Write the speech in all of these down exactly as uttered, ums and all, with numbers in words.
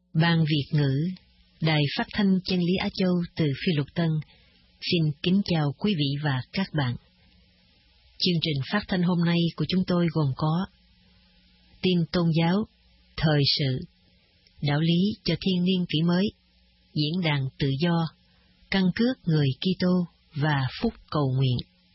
Ban Việt ngữ, Đài Phát thanh Chân lý Á Châu từ Phi Luật Tân, xin kính chào quý vị và các bạn. Chương trình phát thanh hôm nay của chúng tôi gồm có tin tôn giáo, thời sự, đạo lý cho thiên niên kỷ mới, diễn đàn tự do, căn cước người Kitô và phúc cầu nguyện.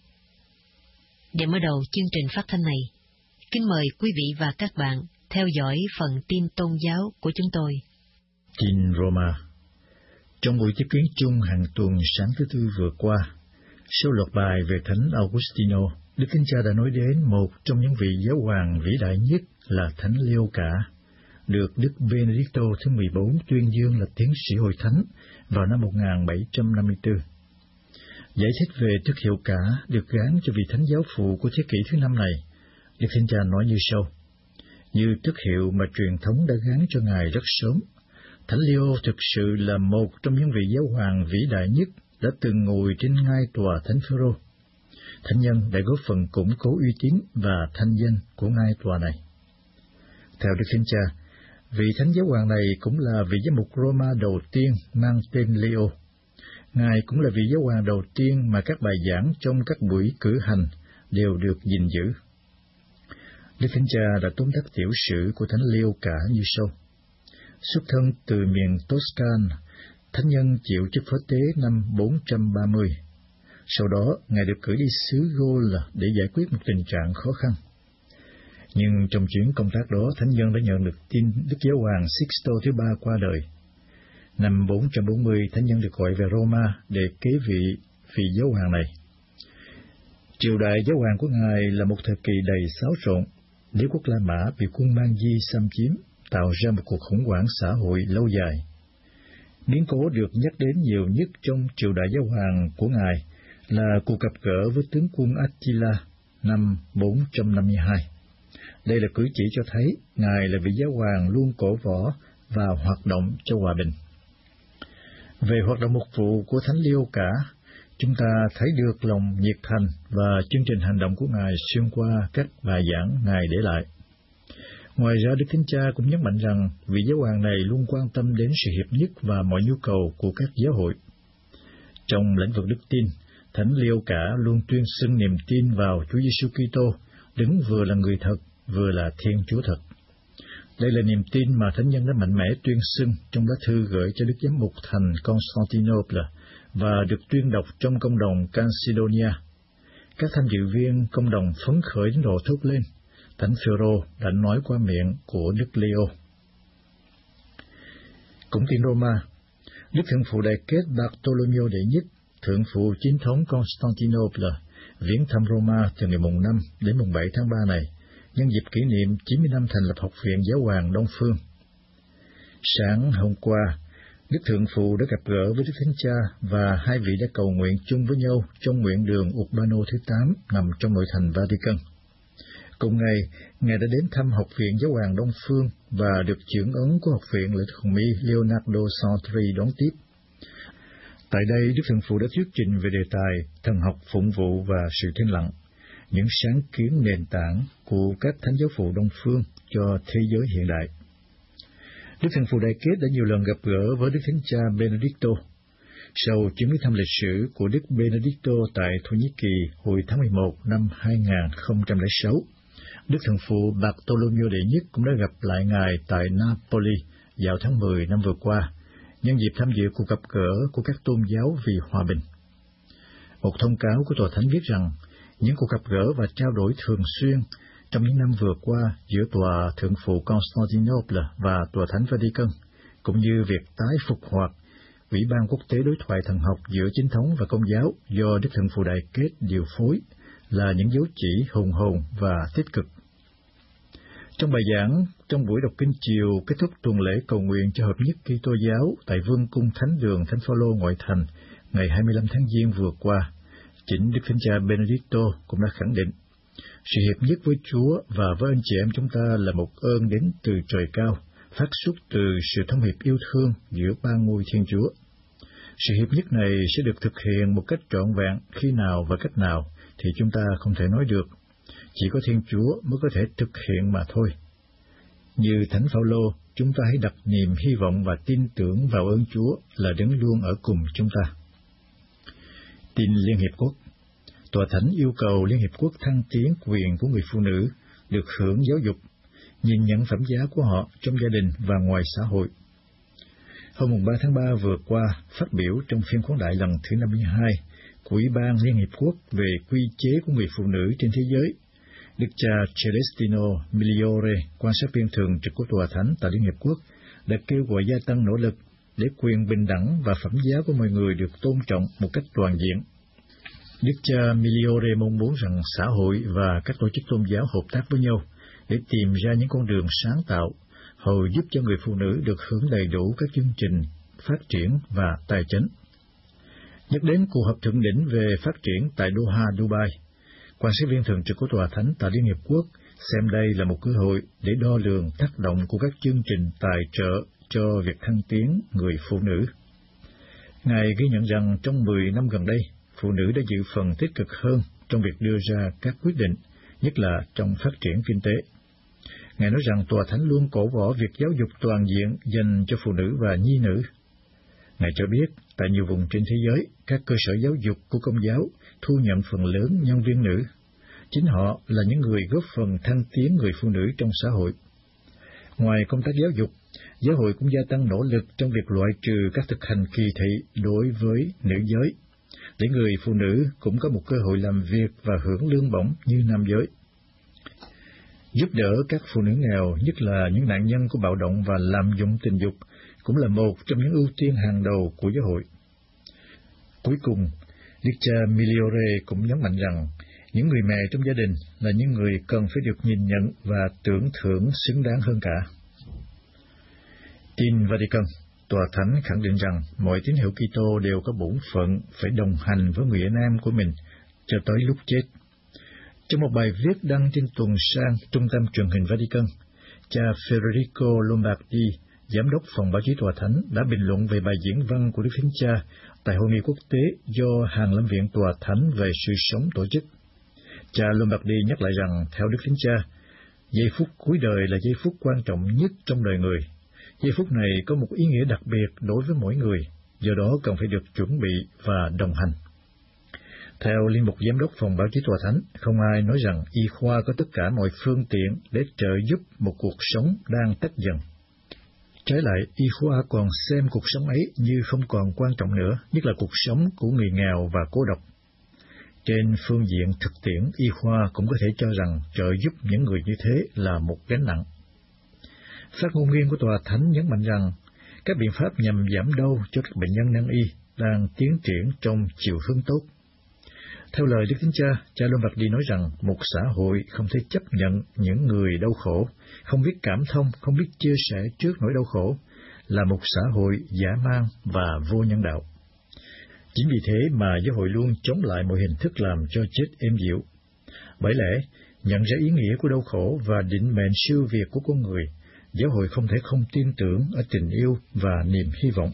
Để mở đầu chương trình phát thanh này, kính mời quý vị và các bạn theo dõi phần tin tôn giáo của chúng tôi. Tin Roma. Trong buổi tiếp kiến chung hàng tuần sáng thứ Tư vừa qua, sau loạt bài về Thánh Augustino, Đức Thánh Cha đã nói đến một trong những vị giáo hoàng vĩ đại nhất là Thánh Leo Cả, được Đức Benedicto thứ mười bốn tuyên dương là tiến sĩ hội thánh vào năm một nghìn bảy trăm năm mươi tư. Giải thích về tước hiệu Cả được gán cho vị thánh giáo phụ của thế kỷ thứ năm này, Đức Thánh Cha nói như sau: như tước hiệu mà truyền thống đã gán cho Ngài rất sớm, Thánh Leo thực sự là một trong những vị giáo hoàng vĩ đại nhất đã từng ngồi trên ngai tòa Thánh Phêrô. Thánh nhân đã góp phần củng cố uy tín và thanh danh của ngai tòa này. Theo Đức Thánh Cha, vị thánh giáo hoàng này cũng là vị giám mục Roma đầu tiên mang tên Leo. Ngài cũng là vị giáo hoàng đầu tiên mà các bài giảng trong các buổi cử hành đều được gìn giữ. Đức Thánh Cha đã tóm tắt tiểu sử của Thánh Leo Cả như sau: xuất thân từ miền Toscan, thánh nhân chịu chức phó tế năm bốn trăm ba mươi. Sau đó, Ngài được cử đi xứ Gaul để giải quyết một tình trạng khó khăn. Nhưng trong chuyến công tác đó, thánh nhân đã nhận được tin Đức Giáo hoàng Sixto thứ ba qua đời. Năm bốn trăm bốn mươi, thánh nhân được gọi về Roma để kế vị vị giáo hoàng này. Triều đại giáo hoàng của Ngài là một thời kỳ đầy xáo trộn. Đế quốc La Mã bị quân Man Di xâm chiếm, tạo ra một cuộc khủng hoảng xã hội lâu dài. Biến cố được nhắc đến nhiều nhất trong triều đại giáo hoàng của Ngài là cuộc gặp gỡ với tướng quân Attila năm bốn trăm năm mươi hai. Đây là cử chỉ cho thấy Ngài là vị giáo hoàng luôn cổ võ và hoạt động cho hòa bình. Về hoạt động mục vụ của Thánh Leo Cả, chúng ta thấy được lòng nhiệt thành và chương trình hành động của Ngài xuyên qua các bài giảng Ngài để lại. Ngoài ra, Đức Thánh Cha cũng nhấn mạnh rằng vị giáo hoàng này luôn quan tâm đến sự hiệp nhất và mọi nhu cầu của các giáo hội. Trong lĩnh vực đức tin, Thánh Leo Cả luôn tuyên xưng niềm tin vào Chúa Giêsu Kitô, đứng vừa là người thật, vừa là Thiên Chúa thật. Đây là niềm tin mà thánh nhân đã mạnh mẽ tuyên xưng trong lá thư gửi cho Đức Giám mục thành Constantinople và được tuyên đọc trong công đồng Calcedonia. Các tham dự viên công đồng phấn khởi đến độ thốt lên: Thánh Phêrô đã nói qua miệng của Đức Leo. Cũng tin Roma, Đức Thượng phụ Đại Kết Bartolomeo đệ nhất, Thượng phụ Chính thống Constantinople, viếng thăm Roma từ ngày mùng năm đến mùng bảy tháng ba này, nhân dịp kỷ niệm chín mươi năm thành lập Học viện Giáo hoàng Đông Phương. Sáng hôm qua, Đức Thượng phụ đã gặp gỡ với Đức Thánh Cha và hai vị đã cầu nguyện chung với nhau trong nguyện đường Urbano thứ tám nằm trong nội thành Vatican. Cùng ngày, Ngài đã đến thăm Học viện Giáo hoàng Đông Phương và được trưởng ấn của học viện là Đức Hồng Y Leonardo Santri đón tiếp. Tại đây, Đức Thượng phụ đã thuyết trình về đề tài thần học phụng vụ và sự thinh lặng, những sáng kiến nền tảng của các thánh giáo phụ Đông Phương cho thế giới hiện đại. Đức Thượng phụ Đại Kết đã nhiều lần gặp gỡ với Đức Thánh Cha Benedicto. Sau chuyến đi thăm lịch sử của Đức Benedicto tại Thổ Nhĩ Kỳ hồi tháng mười một năm hai nghìn không trăm lẻ sáu, Đức Thượng phụ Bartolomeo đệ nhất cũng đã gặp lại Ngài tại Napoli vào tháng mười năm vừa qua, nhân dịp tham dự cuộc gặp gỡ của các tôn giáo vì hòa bình. Một thông cáo của Tòa Thánh viết rằng, những cuộc gặp gỡ và trao đổi thường xuyên trong những năm vừa qua giữa Tòa Thượng phụ Constantinople và Tòa Thánh Vatican, cũng như việc tái phục hoạt Ủy ban Quốc tế Đối thoại Thần học giữa Chính thống và Công giáo do Đức Thượng phụ Đại Kết điều phối, là những dấu chỉ hùng hồn và tích cực. Trong bài giảng, trong buổi đọc kinh chiều kết thúc tuần lễ cầu nguyện cho hợp nhất Kitô giáo tại Vương cung Thánh đường Thánh Phaolô ngoại thành ngày hai mươi lăm tháng Giêng vừa qua, chính Đức Thánh Cha Benedicto cũng đã khẳng định, sự hiệp nhất với Chúa và với anh chị em chúng ta là một ơn đến từ trời cao, phát xuất từ sự thông hiệp yêu thương giữa ba ngôi Thiên Chúa. Sự hiệp nhất này sẽ được thực hiện một cách trọn vẹn khi nào và cách nào thì chúng ta không thể nói được. Chỉ có Thiên Chúa mới có thể thực hiện mà thôi. Như Thánh Phaolô, chúng ta hãy đặt niềm hy vọng và tin tưởng vào ơn Chúa là Đấng luôn ở cùng chúng ta. Tin Liên Hiệp Quốc. Tòa Thánh yêu cầu Liên Hiệp Quốc thăng tiến quyền của người phụ nữ được hưởng giáo dục, nhìn nhận phẩm giá của họ trong gia đình và ngoài xã hội. Hôm ba tháng ba vừa qua, phát biểu trong phiên khoáng đại lần thứ năm mươi hai của Ủy ban Liên Hiệp Quốc về quy chế của người phụ nữ trên thế giới, Đức cha Celestino Migliore, quan sát viên thường trực của Tòa Thánh tại Liên Hiệp Quốc, đã kêu gọi gia tăng nỗ lực để quyền bình đẳng và phẩm giá của mọi người được tôn trọng một cách toàn diện. Đức cha Migliore mong muốn rằng xã hội và các tổ chức tôn giáo hợp tác với nhau để tìm ra những con đường sáng tạo, hầu giúp cho người phụ nữ được hưởng đầy đủ các chương trình phát triển và tài chính. Nhắc đến cuộc họp thượng đỉnh về phát triển tại Doha, Dubai, quan sát viên thường trực của Tòa Thánh tại Liên Hiệp Quốc xem đây là một cơ hội để đo lường tác động của các chương trình tài trợ cho việc thăng tiến người phụ nữ. Ngài ghi nhận rằng trong mười năm gần đây, phụ nữ đã giữ phần tích cực hơn trong việc đưa ra các quyết định, nhất là trong phát triển kinh tế. Ngài nói rằng Tòa Thánh luôn cổ võ việc giáo dục toàn diện dành cho phụ nữ và nhi nữ. Ngài cho biết, tại nhiều vùng trên thế giới, các cơ sở giáo dục của Công giáo thu nhận phần lớn nhân viên nữ. Chính họ là những người góp phần thăng tiến người phụ nữ trong xã hội. Ngoài công tác giáo dục, giáo hội cũng gia tăng nỗ lực trong việc loại trừ các thực hành kỳ thị đối với nữ giới, để người phụ nữ cũng có một cơ hội làm việc và hưởng lương bổng như nam giới. Giúp đỡ các phụ nữ nghèo, nhất là những nạn nhân của bạo động và lạm dụng tình dục, cũng là một trong những ưu tiên hàng đầu của giáo hội. Cuối cùng, Đức cha Migliore cũng nhấn mạnh rằng những người mẹ trong gia đình là những người cần phải được nhìn nhận và tưởng thưởng xứng đáng hơn cả. Tin Vatican. Tòa Thánh khẳng định rằng mọi tín hữu Kitô đều có bổn phận phải đồng hành với người anh em của mình cho tới lúc chết. Trong một bài viết đăng trên tuần san Trung tâm Truyền hình Vatican, cha Federico Lombardi, Giám đốc phòng báo chí Tòa Thánh, đã bình luận về bài diễn văn của Đức Thánh Cha tại hội nghị quốc tế do Hàng Lâm viện Tòa Thánh về sự sống tổ chức. Cha Lombardi nhắc lại rằng, theo Đức Thánh Cha, giây phút cuối đời là giây phút quan trọng nhất trong đời người. Giây phút này có một ý nghĩa đặc biệt đối với mỗi người, do đó cần phải được chuẩn bị và đồng hành. Theo Linh mục Giám đốc phòng báo chí Tòa Thánh, không ai nói rằng y khoa có tất cả mọi phương tiện để trợ giúp một cuộc sống đang tắt dần. Trái lại, y khoa còn xem cuộc sống ấy như không còn quan trọng nữa, nhất là cuộc sống của người nghèo và cô độc. Trên phương diện thực tiễn, y khoa cũng có thể cho rằng trợ giúp những người như thế là một gánh nặng. Phát ngôn viên của Tòa Thánh nhấn mạnh rằng các biện pháp nhằm giảm đau cho các bệnh nhân nan y đang tiến triển trong chiều hướng tốt. Theo lời Đức Thánh Cha, cha Lombardi nói rằng một xã hội không thể chấp nhận những người đau khổ, không biết cảm thông, không biết chia sẻ trước nỗi đau khổ, là một xã hội dã man và vô nhân đạo. Chính vì thế mà giáo hội luôn chống lại mọi hình thức làm cho chết êm dịu. Bởi lẽ, nhận ra ý nghĩa của đau khổ và định mệnh siêu việt của con người, giáo hội không thể không tin tưởng ở tình yêu và niềm hy vọng.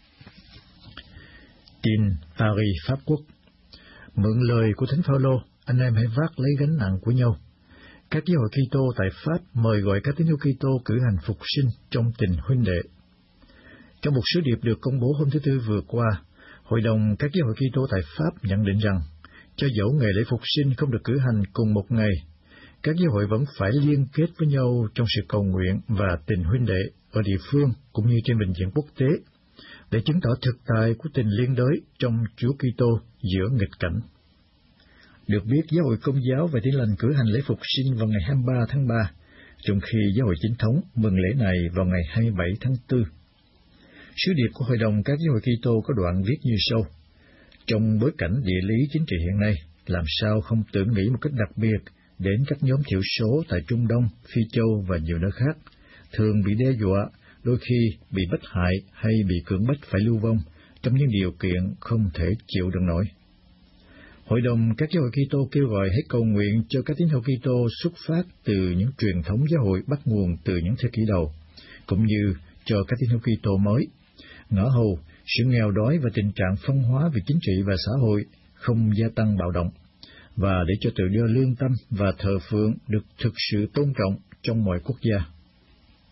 Tin Paris, Pháp Quốc. Mượn lời của Thánh Phaolô, anh em hãy vác lấy gánh nặng của nhau. Các giáo hội Kitô tại Pháp mời gọi các tín hữu Kitô cử hành phục sinh trong tình huynh đệ. Trong một sứ điệp được công bố hôm thứ Tư vừa qua, Hội đồng các giáo hội Kitô tại Pháp nhận định rằng, cho dẫu ngày lễ phục sinh không được cử hành cùng một ngày, các giáo hội vẫn phải liên kết với nhau trong sự cầu nguyện và tình huynh đệ ở địa phương cũng như trên bình diện quốc tế, để chứng tỏ thực tại của tình liên đới trong Chúa Kitô giữa nghịch cảnh. Được biết, giáo hội Công giáo và Tin lành cử hành lễ phục sinh vào ngày hai mươi ba tháng ba, trong khi giáo hội Chính thống mừng lễ này vào ngày hai mươi bảy tháng tư. Sứ điệp của Hội đồng các giáo hội Kitô có đoạn viết như sau: trong bối cảnh địa lý chính trị hiện nay, làm sao không tưởng nghĩ một cách đặc biệt đến các nhóm thiểu số tại Trung Đông, Phi Châu và nhiều nơi khác, thường bị đe dọa, đôi khi bị bắt hại hay bị cưỡng bách phải lưu vong trong những điều kiện không thể chịu đựng nổi. Hội đồng các giáo hội Kitô kêu gọi hãy cầu nguyện cho các tín hữu Kitô xuất phát từ những truyền thống giáo hội bắt nguồn từ những thế kỷ đầu, cũng như cho các tín hữu Kitô mới, ngõ hầu sự nghèo đói và tình trạng phân hóa về chính trị và xã hội không gia tăng bạo động, và để cho tự do lương tâm và thờ phượng được thực sự tôn trọng trong mọi quốc gia.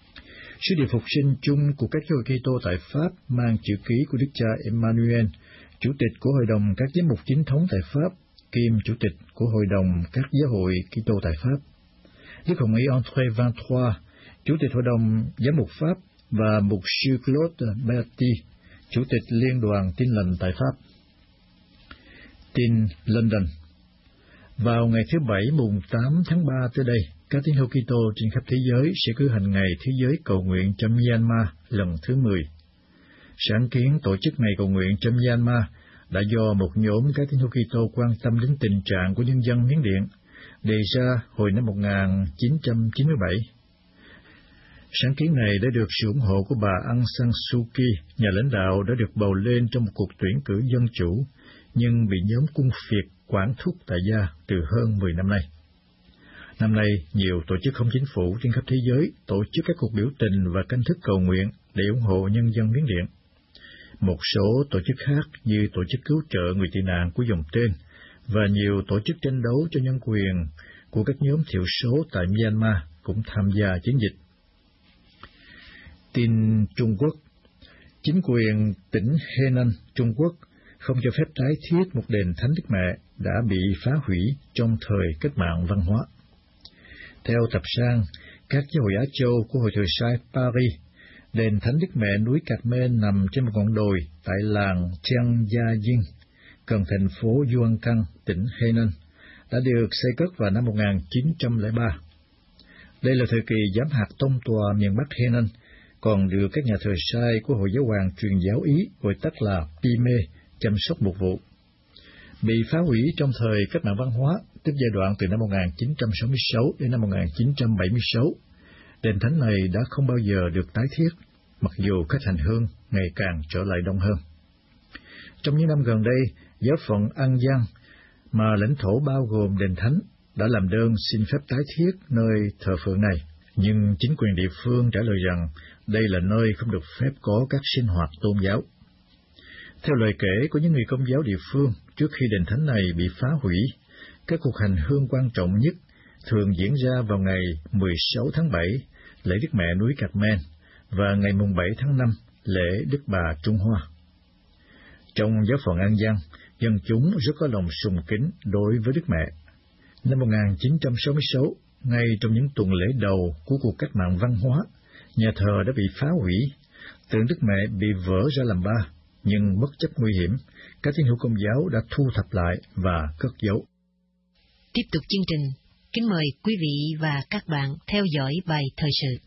Sứ điệp phục sinh chung của các giáo hội Kitô tại Pháp mang chữ ký của Đức cha Emmanuel, chủ tịch của Hội đồng các giám mục chính thống tại Pháp, kiêm chủ tịch của Hội đồng các giáo hội Kitô tại Pháp. Đức Hồng Y André vingt-trois, chủ tịch Hội đồng giám mục Pháp, và mục sư Claude Berti, chủ tịch Liên đoàn Tin lành tại Pháp. Tin London. Vào ngày thứ Bảy mùng tám tháng ba tới đây, các tín hữu Kitô trên khắp thế giới sẽ cử hành Ngày Thế giới Cầu nguyện cho Myanmar lần thứ mười. Sáng kiến tổ chức Ngày Cầu nguyện cho Myanmar đã do một nhóm các tín hữu Kitô quan tâm đến tình trạng của nhân dân Miến Điện đề ra hồi năm một nghìn chín trăm chín mươi bảy. Sáng kiến này đã được sự ủng hộ của bà Aung San Suu Kyi, nhà lãnh đạo đã được bầu lên trong một cuộc tuyển cử dân chủ, nhưng bị nhóm quân phiệt quản thúc tại gia từ hơn mười năm nay. Năm nay, nhiều tổ chức không chính phủ trên khắp thế giới tổ chức các cuộc biểu tình và canh thức cầu nguyện để ủng hộ nhân dân Miến Điện. Một số tổ chức khác như Tổ chức Cứu trợ Người tị nạn của dòng tên và nhiều tổ chức tranh đấu cho nhân quyền của các nhóm thiểu số tại Myanmar cũng tham gia chiến dịch. Tin Trung Quốc. Chính quyền tỉnh Henan, Trung Quốc không cho phép tái thiết một đền Thánh Đức Mẹ đã bị phá hủy trong thời cách mạng văn hóa. Theo tập san các giáo hội Á Châu của Hội Thừa Sai Paris, đền Thánh Đức Mẹ núi Cạc Mên nằm trên một ngọn đồi tại làng Chiang Gia Dinh, gần thành phố Yuan Cang, tỉnh Henan, đã được xây cất vào năm một nghìn chín trăm lẻ ba. Đây là thời kỳ giám hạt tông tòa miền Bắc Henan, còn được các nhà thờ sai của Hội Giáo hoàng truyền giáo Ý, gọi tắt là Pime, chăm sóc mục vụ. Bị phá hủy trong thời cách mạng văn hóa, tức giai đoạn từ năm một nghìn chín trăm sáu mươi sáu đến năm một nghìn chín trăm bảy mươi sáu, đền thánh này đã không bao giờ được tái thiết, mặc dù khách hành hương ngày càng trở lại đông hơn. Trong những năm gần đây, giáo phận An Giang, mà lãnh thổ bao gồm đền thánh, đã làm đơn xin phép tái thiết nơi thờ phượng này, nhưng chính quyền địa phương trả lời rằng đây là nơi không được phép có các sinh hoạt tôn giáo. Theo lời kể của những người Công giáo địa phương, trước khi đền thánh này bị phá hủy, các cuộc hành hương quan trọng nhất thường diễn ra vào ngày mười sáu tháng bảy, lễ Đức Mẹ núi Cạc Men, và ngày mùng bảy tháng năm, lễ Đức Bà Trung Hoa. Trong giáo phận An Giang, dân chúng rất có lòng sùng kính đối với Đức Mẹ. Năm một nghìn chín trăm sáu mươi sáu, ngay trong những tuần lễ đầu của cuộc cách mạng văn hóa, nhà thờ đã bị phá hủy, tượng Đức Mẹ bị vỡ ra làm ba, nhưng bất chấp nguy hiểm, các tín hữu Công giáo đã thu thập lại và cất giấu. Tiếp tục chương trình, kính mời quý vị và các bạn theo dõi bài thời sự.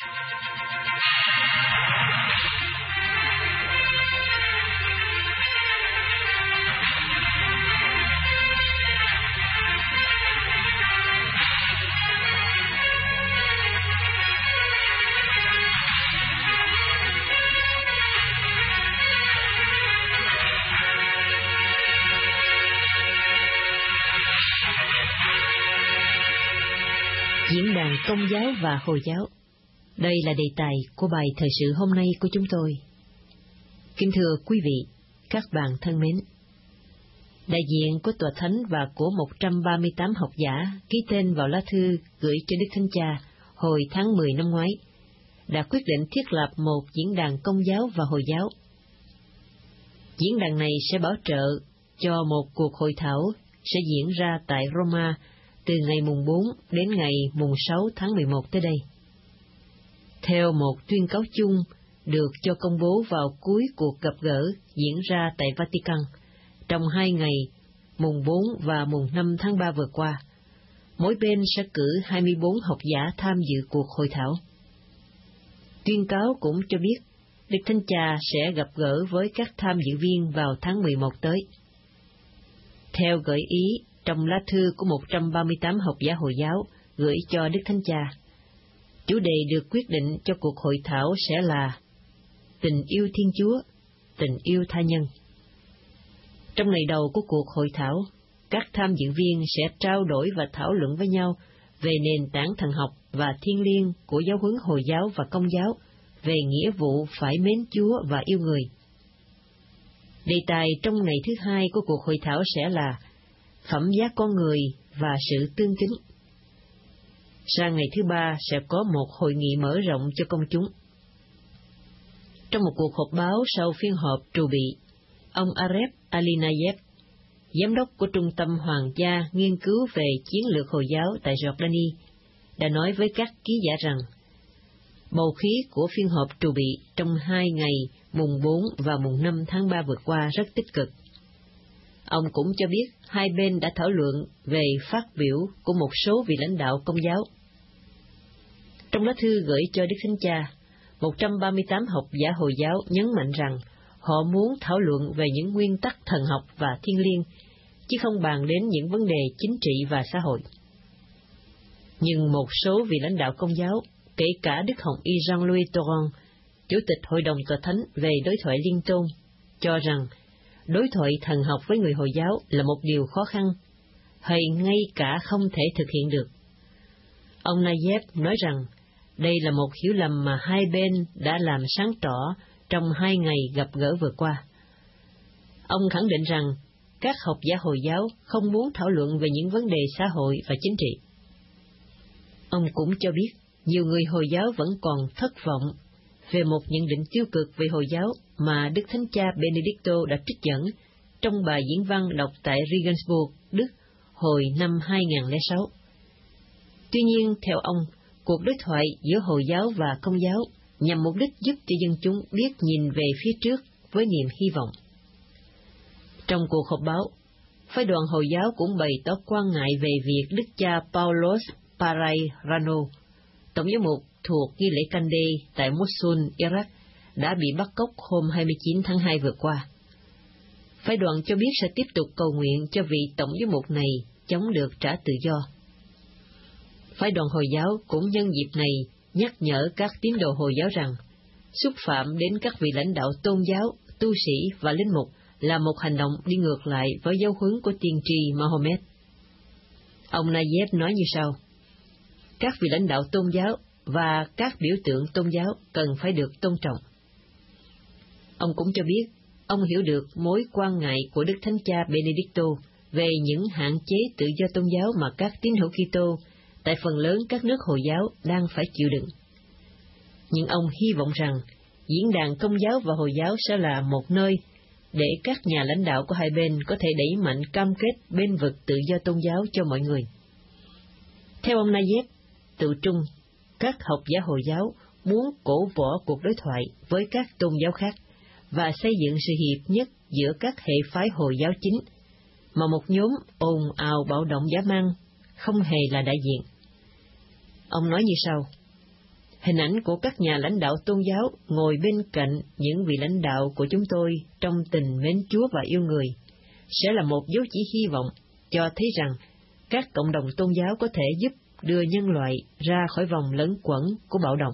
Diễn đàn Công giáo và Hồi giáo. Đây là đề tài của bài thời sự hôm nay của chúng tôi. Kính thưa quý vị, các bạn thân mến, đại diện của Tòa Thánh và của một trăm ba mươi tám học giả ký tên vào lá thư gửi cho Đức Thánh Cha hồi tháng mười năm ngoái đã quyết định thiết lập một diễn đàn Công giáo và Hồi giáo. Diễn đàn này sẽ bảo trợ cho một cuộc hội thảo sẽ diễn ra tại Roma từ ngày mùng bốn đến ngày mùng sáu tháng mười một tới đây. Theo một tuyên cáo chung được cho công bố vào cuối cuộc gặp gỡ diễn ra tại Vatican trong hai ngày mùng bốn và mùng năm tháng ba vừa qua, mỗi bên sẽ cử hai mươi bốn học giả tham dự cuộc hội thảo. Tuyên cáo cũng cho biết Đức Thánh Cha sẽ gặp gỡ với các tham dự viên vào tháng mười một tới. Theo gợi ý trong lá thư của một trăm ba mươi tám học giả Hồi giáo gửi cho Đức Thánh Cha, chủ đề được quyết định cho cuộc hội thảo sẽ là tình yêu Thiên Chúa, tình yêu tha nhân. Trong ngày đầu của cuộc hội thảo, các tham dự viên sẽ trao đổi và thảo luận với nhau về nền tảng thần học và thiêng liêng của giáo huấn Hồi giáo và Công giáo, về nghĩa vụ phải mến Chúa và yêu người. Đề tài trong ngày thứ hai của cuộc hội thảo sẽ là phẩm giá con người và sự tương kính. Sang ngày thứ ba sẽ có một hội nghị mở rộng cho công chúng. Trong một cuộc họp báo sau phiên họp trù bị, ông Aref Alinayev, giám đốc của Trung tâm Hoàng gia nghiên cứu về chiến lược Hồi giáo tại Jordani, đã nói với các ký giả rằng bầu khí của phiên họp trù bị trong hai ngày mùng bốn và mùng năm tháng ba vừa qua rất tích cực. Ông cũng cho biết hai bên đã thảo luận về phát biểu của một số vị lãnh đạo Công giáo. Trong lá thư gửi cho Đức Thánh Cha, một trăm ba mươi tám học giả Hồi giáo nhấn mạnh rằng họ muốn thảo luận về những nguyên tắc thần học và thiêng liêng, chứ không bàn đến những vấn đề chính trị và xã hội. Nhưng một số vị lãnh đạo Công giáo, kể cả Đức Hồng Y Jean-Louis Tauran, Chủ tịch Hội đồng Tòa Thánh về đối thoại liên tôn, cho rằng đối thoại thần học với người Hồi giáo là một điều khó khăn, hay ngay cả không thể thực hiện được. Ông Nayev nói rằng đây là một hiểu lầm mà hai bên đã làm sáng tỏ trong hai ngày gặp gỡ vừa qua. Ông khẳng định rằng các học giả Hồi giáo không muốn thảo luận về những vấn đề xã hội và chính trị. Ông cũng cho biết nhiều người Hồi giáo vẫn còn thất vọng về một nhận định tiêu cực về Hồi giáo mà Đức Thánh Cha Benedicto đã trích dẫn trong bài diễn văn đọc tại Regensburg, Đức, hồi năm hai nghìn không trăm lẻ sáu. Tuy nhiên, theo ông, cuộc đối thoại giữa Hồi giáo và Công giáo nhằm mục đích giúp cho dân chúng biết nhìn về phía trước với niềm hy vọng. Trong cuộc họp báo, phái đoàn Hồi giáo cũng bày tỏ quan ngại về việc Đức cha Paulos Parreirano, tổng giám mục thuộc nghi lễ Cande tại Mosul, Iraq, đã bị bắt cóc hôm hai mươi chín tháng hai vừa qua. Phái đoàn cho biết sẽ tiếp tục cầu nguyện cho vị tổng giám mục này chống được trả tự do. Phái đoàn Hồi giáo cũng nhân dịp này nhắc nhở các tín đồ Hồi giáo rằng xúc phạm đến các vị lãnh đạo tôn giáo, tu sĩ và linh mục là một hành động đi ngược lại với giáo huấn của tiên tri Mahomet. Ông Nayev nói như sau: các vị lãnh đạo tôn giáo và các biểu tượng tôn giáo cần phải được tôn trọng. Ông cũng cho biết ông hiểu được mối quan ngại của Đức Thánh Cha Benedicto về những hạn chế tự do tôn giáo mà các tín hữu Kitô tại phần lớn các nước Hồi giáo đang phải chịu đựng. Nhưng ông hy vọng rằng diễn đàn Công giáo và Hồi giáo sẽ là một nơi để các nhà lãnh đạo của hai bên có thể đẩy mạnh cam kết bênh vực tự do tôn giáo cho mọi người. Theo ông Nayev, tự trung, các học giả Hồi giáo muốn cổ võ cuộc đối thoại với các tôn giáo khác và xây dựng sự hiệp nhất giữa các hệ phái Hồi giáo chính, mà một nhóm ồn ào bạo động dã man không hề là đại diện. Ông nói như sau: hình ảnh của các nhà lãnh đạo tôn giáo ngồi bên cạnh những vị lãnh đạo của chúng tôi trong tình mến Chúa và yêu người sẽ là một dấu chỉ hy vọng cho thấy rằng các cộng đồng tôn giáo có thể giúp đưa nhân loại ra khỏi vòng lẫn quẩn của bạo động.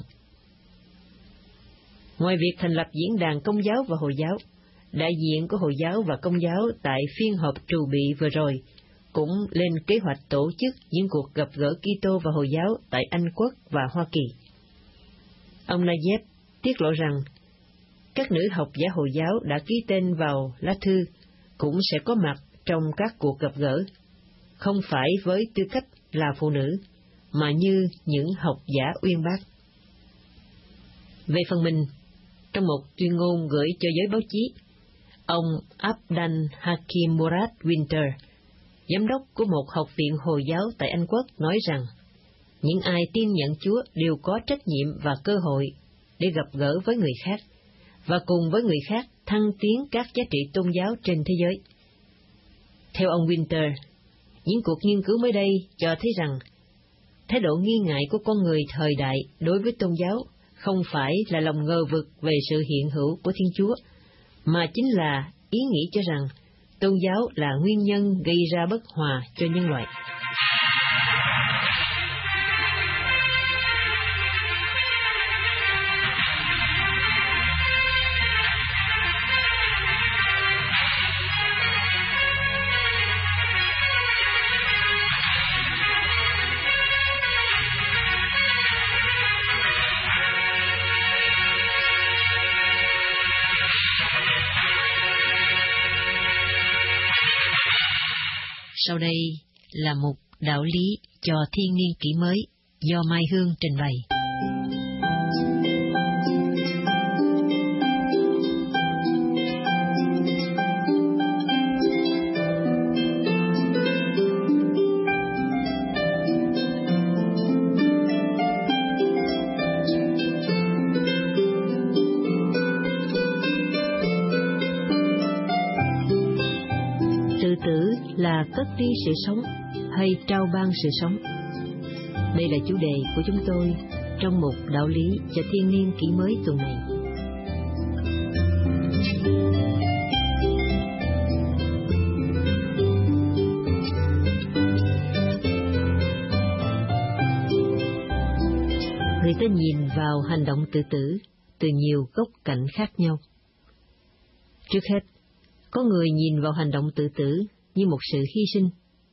Ngoài việc thành lập diễn đàn Công giáo và Hồi giáo, đại diện của Hồi giáo và Công giáo tại phiên họp trù bị vừa rồi cũng lên kế hoạch tổ chức những cuộc gặp gỡ Kitô và Hồi giáo tại Anh Quốc và Hoa Kỳ. Ông Nayev tiết lộ rằng các nữ học giả Hồi giáo đã ký tên vào lá thư cũng sẽ có mặt trong các cuộc gặp gỡ, không phải với tư cách là phụ nữ, mà như những học giả uyên bác. Về phần mình, trong một tuyên ngôn gửi cho giới báo chí, ông Abdan Hakim Murad Winter, giám đốc của một học viện Hồi giáo tại Anh Quốc, nói rằng những ai tin nhận Chúa đều có trách nhiệm và cơ hội để gặp gỡ với người khác, và cùng với người khác thăng tiến các giá trị tôn giáo trên thế giới. Theo ông Winter, những cuộc nghiên cứu mới đây cho thấy rằng thái độ nghi ngại của con người thời đại đối với tôn giáo không phải là lòng ngờ vực về sự hiện hữu của Thiên Chúa, mà chính là ý nghĩ cho rằng tôn giáo là nguyên nhân gây ra bất hòa cho nhân loại. Sau đây là một đạo lý cho thiên niên kỷ mới do Mai Hương trình bày. Tự tử là cất đi sự sống hay trao ban sự sống? Đây là chủ đề của chúng tôi trong mục Đạo lý và Thiên niên kỷ mới tuần này. Người ta nhìn vào hành động tự tử từ nhiều góc cạnh khác nhau. Trước hết, có người nhìn vào hành động tự tử như một sự hy sinh.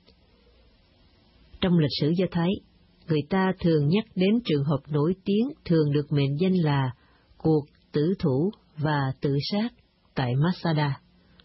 Trong lịch sử Do Thái, người ta thường nhắc đến trường hợp nổi tiếng thường được mệnh danh là cuộc tử thủ và tự sát tại Masada.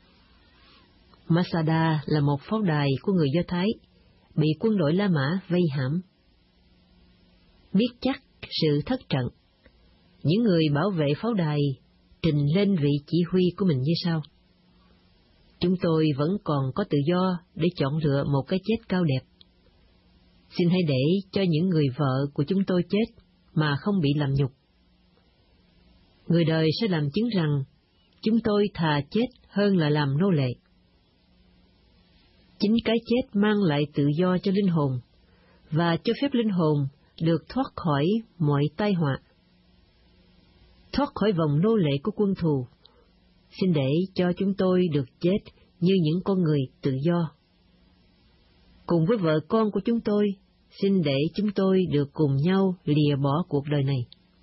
Masada là một pháo đài của người Do Thái, bị quân đội La Mã vây hãm. Biết chắc sự thất trận, những người bảo vệ pháo đài trình lên vị chỉ huy của mình như sau: chúng tôi vẫn còn có tự do để chọn lựa một cái chết cao đẹp. Xin hãy để cho những người vợ của chúng tôi chết mà không bị làm nhục. Người đời sẽ làm chứng rằng chúng tôi thà chết hơn là làm nô lệ. Chính cái chết mang lại tự do cho linh hồn và cho phép linh hồn được thoát khỏi mọi tai họa, thoát khỏi vòng nô lệ của quân thù. Xin để cho chúng tôi được chết như những con người tự do. Cùng với vợ con của chúng tôi, xin để chúng tôi được cùng nhau lìa bỏ cuộc đời này.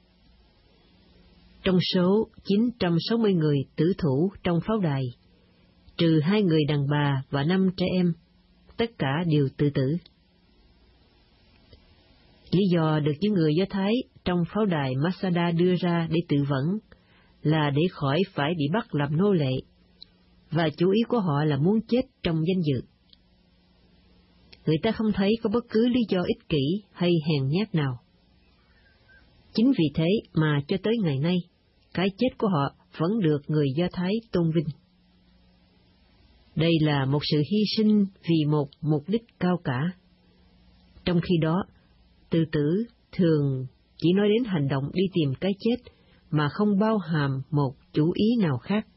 Trong số chín trăm sáu mươi người tử thủ trong pháo đài, trừ hai người đàn bà và năm trẻ em, tất cả đều tự tử. Lý do được những người Do Thái trong pháo đài Masada đưa ra để tự vẫn là để khỏi phải bị bắt làm nô lệ, và chủ ý của họ là muốn chết trong danh dự. Người ta không thấy có bất cứ lý do ích kỷ hay hèn nhát nào. Chính vì thế mà cho tới ngày nay, cái chết của họ vẫn được người Do Thái tôn vinh. Đây là một sự hy sinh vì một mục đích cao cả. Trong khi đó, tự tử thường chỉ nói đến hành động đi tìm cái chết mà không bao hàm một chủ ý nào khác.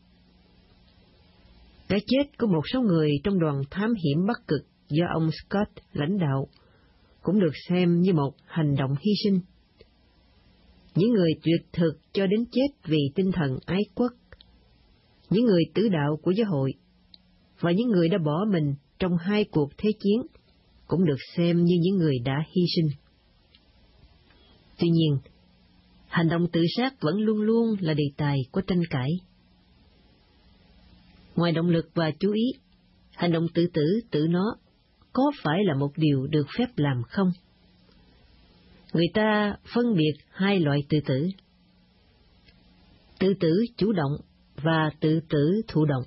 Cái chết của một số người trong đoàn thám hiểm Bắc Cực do ông Scott lãnh đạo cũng được xem như một hành động hy sinh. Những người tuyệt thực cho đến chết vì tinh thần ái quốc, những người tử đạo của giáo hội và những người đã bỏ mình trong hai cuộc thế chiến cũng được xem như những người đã hy sinh. Tuy nhiên, hành động tự sát vẫn luôn luôn là đề tài của tranh cãi. Ngoài động lực và chú ý, hành động tự tử tự nó có phải là một điều được phép làm không? Người ta phân biệt hai loại tự tử: tự tử chủ động và tự tử thụ động.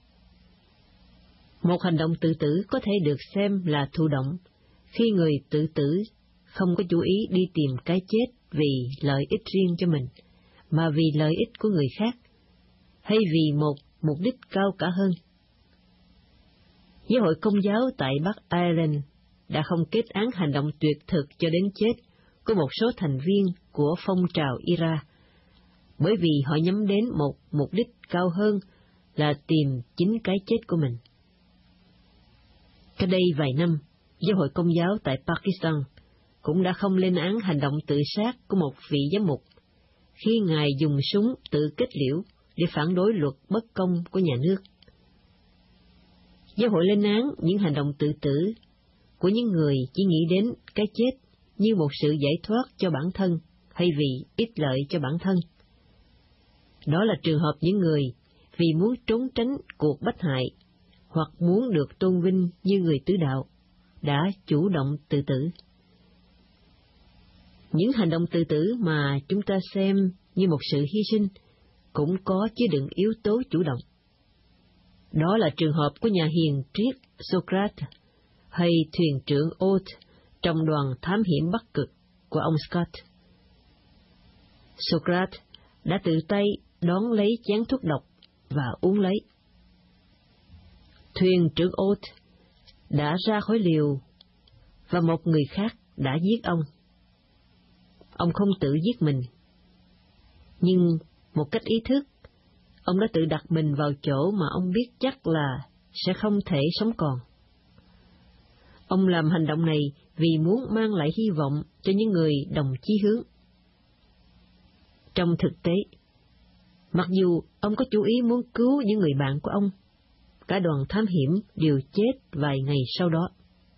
Một hành động tự tử có thể được xem là thụ động khi người tự tử không có chủ ý đi tìm cái chết vì lợi ích riêng cho mình, mà vì lợi ích của người khác, hay vì một mục đích cao cả hơn. Giáo hội Công giáo tại Bắc Ireland đã không kết án hành động tuyệt thực cho đến chết của một số thành viên của phong trào i ra, bởi vì họ nhắm đến một mục đích cao hơn là tìm chính cái chết của mình. Cách đây vài năm, Giáo hội Công giáo tại Pakistan cũng đã không lên án hành động tự sát của một vị giám mục khi ngài dùng súng tự kết liễu để phản đối luật bất công của nhà nước. Giáo hội lên án những hành động tự tử của những người chỉ nghĩ đến cái chết như một sự giải thoát cho bản thân hay vì ích lợi cho bản thân. Đó là trường hợp những người vì muốn trốn tránh cuộc bách hại hoặc muốn được tôn vinh như người tử đạo đã chủ động tự tử. Những hành động tự tử mà chúng ta xem như một sự hy sinh cũng có chứa đựng yếu tố chủ động. Đó là trường hợp của nhà hiền triết Socrates hay thuyền trưởng Oates trong đoàn thám hiểm Bắc Cực của ông Scott. Socrates đã tự tay đón lấy chén thuốc độc và uống lấy. Thuyền trưởng Oates đã ra khỏi liều và một người khác đã giết ông. Ông không tự giết mình, nhưng một cách ý thức, ông đã tự đặt mình vào chỗ mà ông biết chắc là sẽ không thể sống còn. Ông làm hành động này vì muốn mang lại hy vọng cho những người đồng chí hướng. Trong thực tế, mặc dù ông có chú ý muốn cứu những người bạn của ông, cả đoàn thám hiểm đều chết vài ngày sau đó.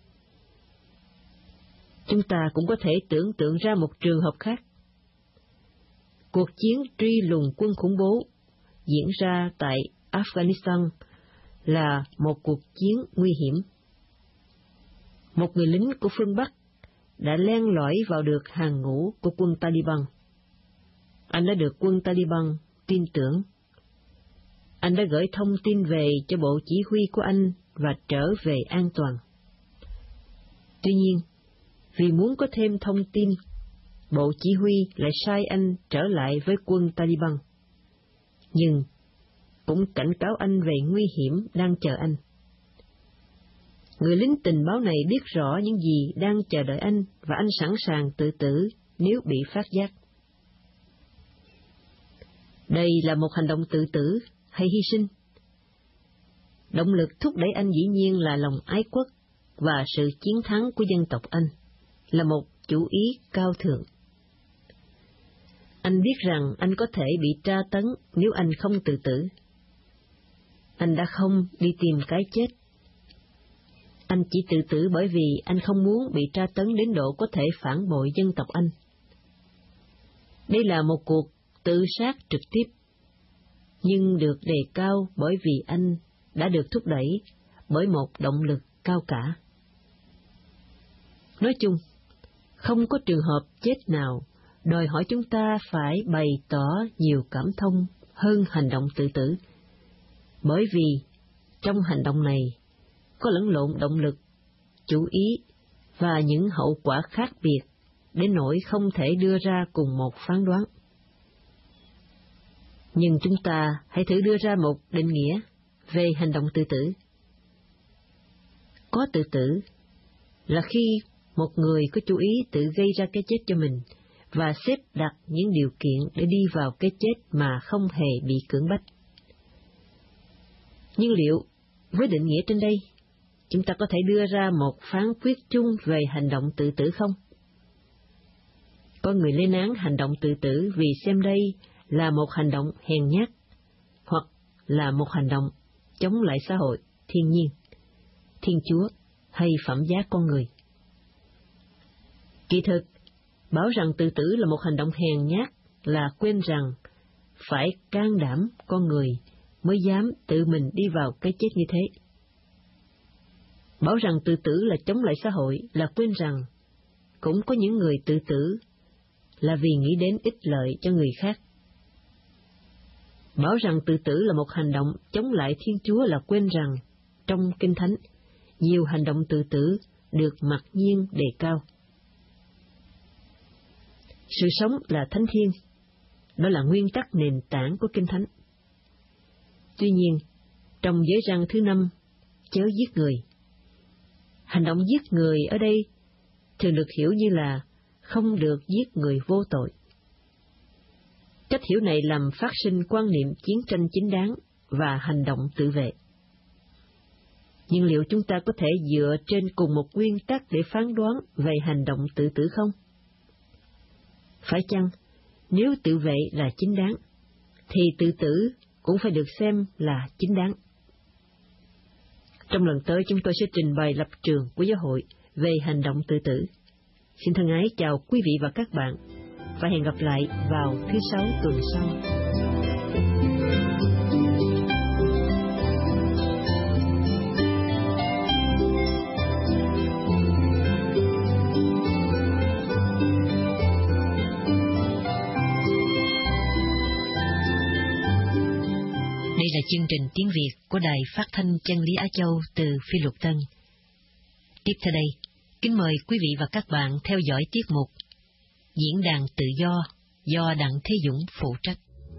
Chúng ta cũng có thể tưởng tượng ra một trường hợp khác. Cuộc chiến truy lùng quân khủng bố diễn ra tại Afghanistan là một cuộc chiến nguy hiểm. Một người lính của phương Bắc đã len lỏi vào được hàng ngũ của quân Taliban. Anh đã được quân Taliban tin tưởng. Anh đã gửi thông tin về cho bộ chỉ huy của anh và trở về an toàn. Tuy nhiên, vì muốn có thêm thông tin, bộ chỉ huy lại sai anh trở lại với quân Taliban, nhưng cũng cảnh cáo anh về nguy hiểm đang chờ anh. Người lính tình báo này biết rõ những gì đang chờ đợi anh và anh sẵn sàng tự tử nếu bị phát giác. Đây là một hành động tự tử hay hy sinh? Động lực thúc đẩy anh dĩ nhiên là lòng ái quốc và sự chiến thắng của dân tộc Anh, là một chủ ý cao thượng. Anh biết rằng anh có thể bị tra tấn nếu anh không tự tử. Anh đã không đi tìm cái chết. Anh chỉ tự tử bởi vì anh không muốn bị tra tấn đến độ có thể phản bội dân tộc Anh. Đây là một cuộc tự sát trực tiếp, nhưng được đề cao bởi vì anh đã được thúc đẩy bởi một động lực cao cả. Nói chung, không có trường hợp chết nào đòi hỏi chúng ta phải bày tỏ nhiều cảm thông hơn hành động tự tử, bởi vì trong hành động này có lẫn lộn động lực, chủ ý và những hậu quả khác biệt đến nỗi không thể đưa ra cùng một phán đoán. Nhưng chúng ta hãy thử đưa ra một định nghĩa về hành động tự tử. Có tự tử là khi một người có chủ ý tự gây ra cái chết cho mình và xếp đặt những điều kiện để đi vào cái chết mà không hề bị cưỡng bách. Nhưng liệu với định nghĩa trên đây, chúng ta có thể đưa ra một phán quyết chung về hành động tự tử không? Có người lên án hành động tự tử vì xem đây là một hành động hèn nhát, hoặc là một hành động chống lại xã hội, thiên nhiên, Thiên Chúa hay phẩm giá con người. Kỳ thực, bảo rằng tự tử là một hành động hèn nhát là quên rằng phải can đảm con người mới dám tự mình đi vào cái chết như thế. Bảo rằng tự tử là chống lại xã hội là quên rằng cũng có những người tự tử là vì nghĩ đến ích lợi cho người khác. Bảo rằng tự tử là một hành động chống lại Thiên Chúa là quên rằng trong Kinh Thánh, nhiều hành động tự tử được mặc nhiên đề cao. Sự sống là thánh thiêng, đó là nguyên tắc nền tảng của Kinh Thánh. Tuy nhiên, trong giới răn thứ năm, chớ giết người, hành động giết người ở đây thường được hiểu như là không được giết người vô tội. Cách hiểu này làm phát sinh quan niệm chiến tranh chính đáng và hành động tự vệ. Nhưng liệu chúng ta có thể dựa trên cùng một nguyên tắc để phán đoán về hành động tự tử không? Phải chăng, nếu tự vệ là chính đáng, thì tự tử cũng phải được xem là chính đáng? Trong lần tới chúng tôi sẽ trình bày lập trường của giáo hội về hành động tự tử. Xin thân ái chào quý vị và các bạn, và hẹn gặp lại vào thứ Sáu tuần sau. Đây là chương trình tiếng Việt của Đài Phát thanh Chân lý Á Châu từ Phi Luật Tân. Tiếp theo đây, kính mời quý vị và các bạn theo dõi tiết mục diễn đàn tự do do Đặng Thế Dũng phụ trách.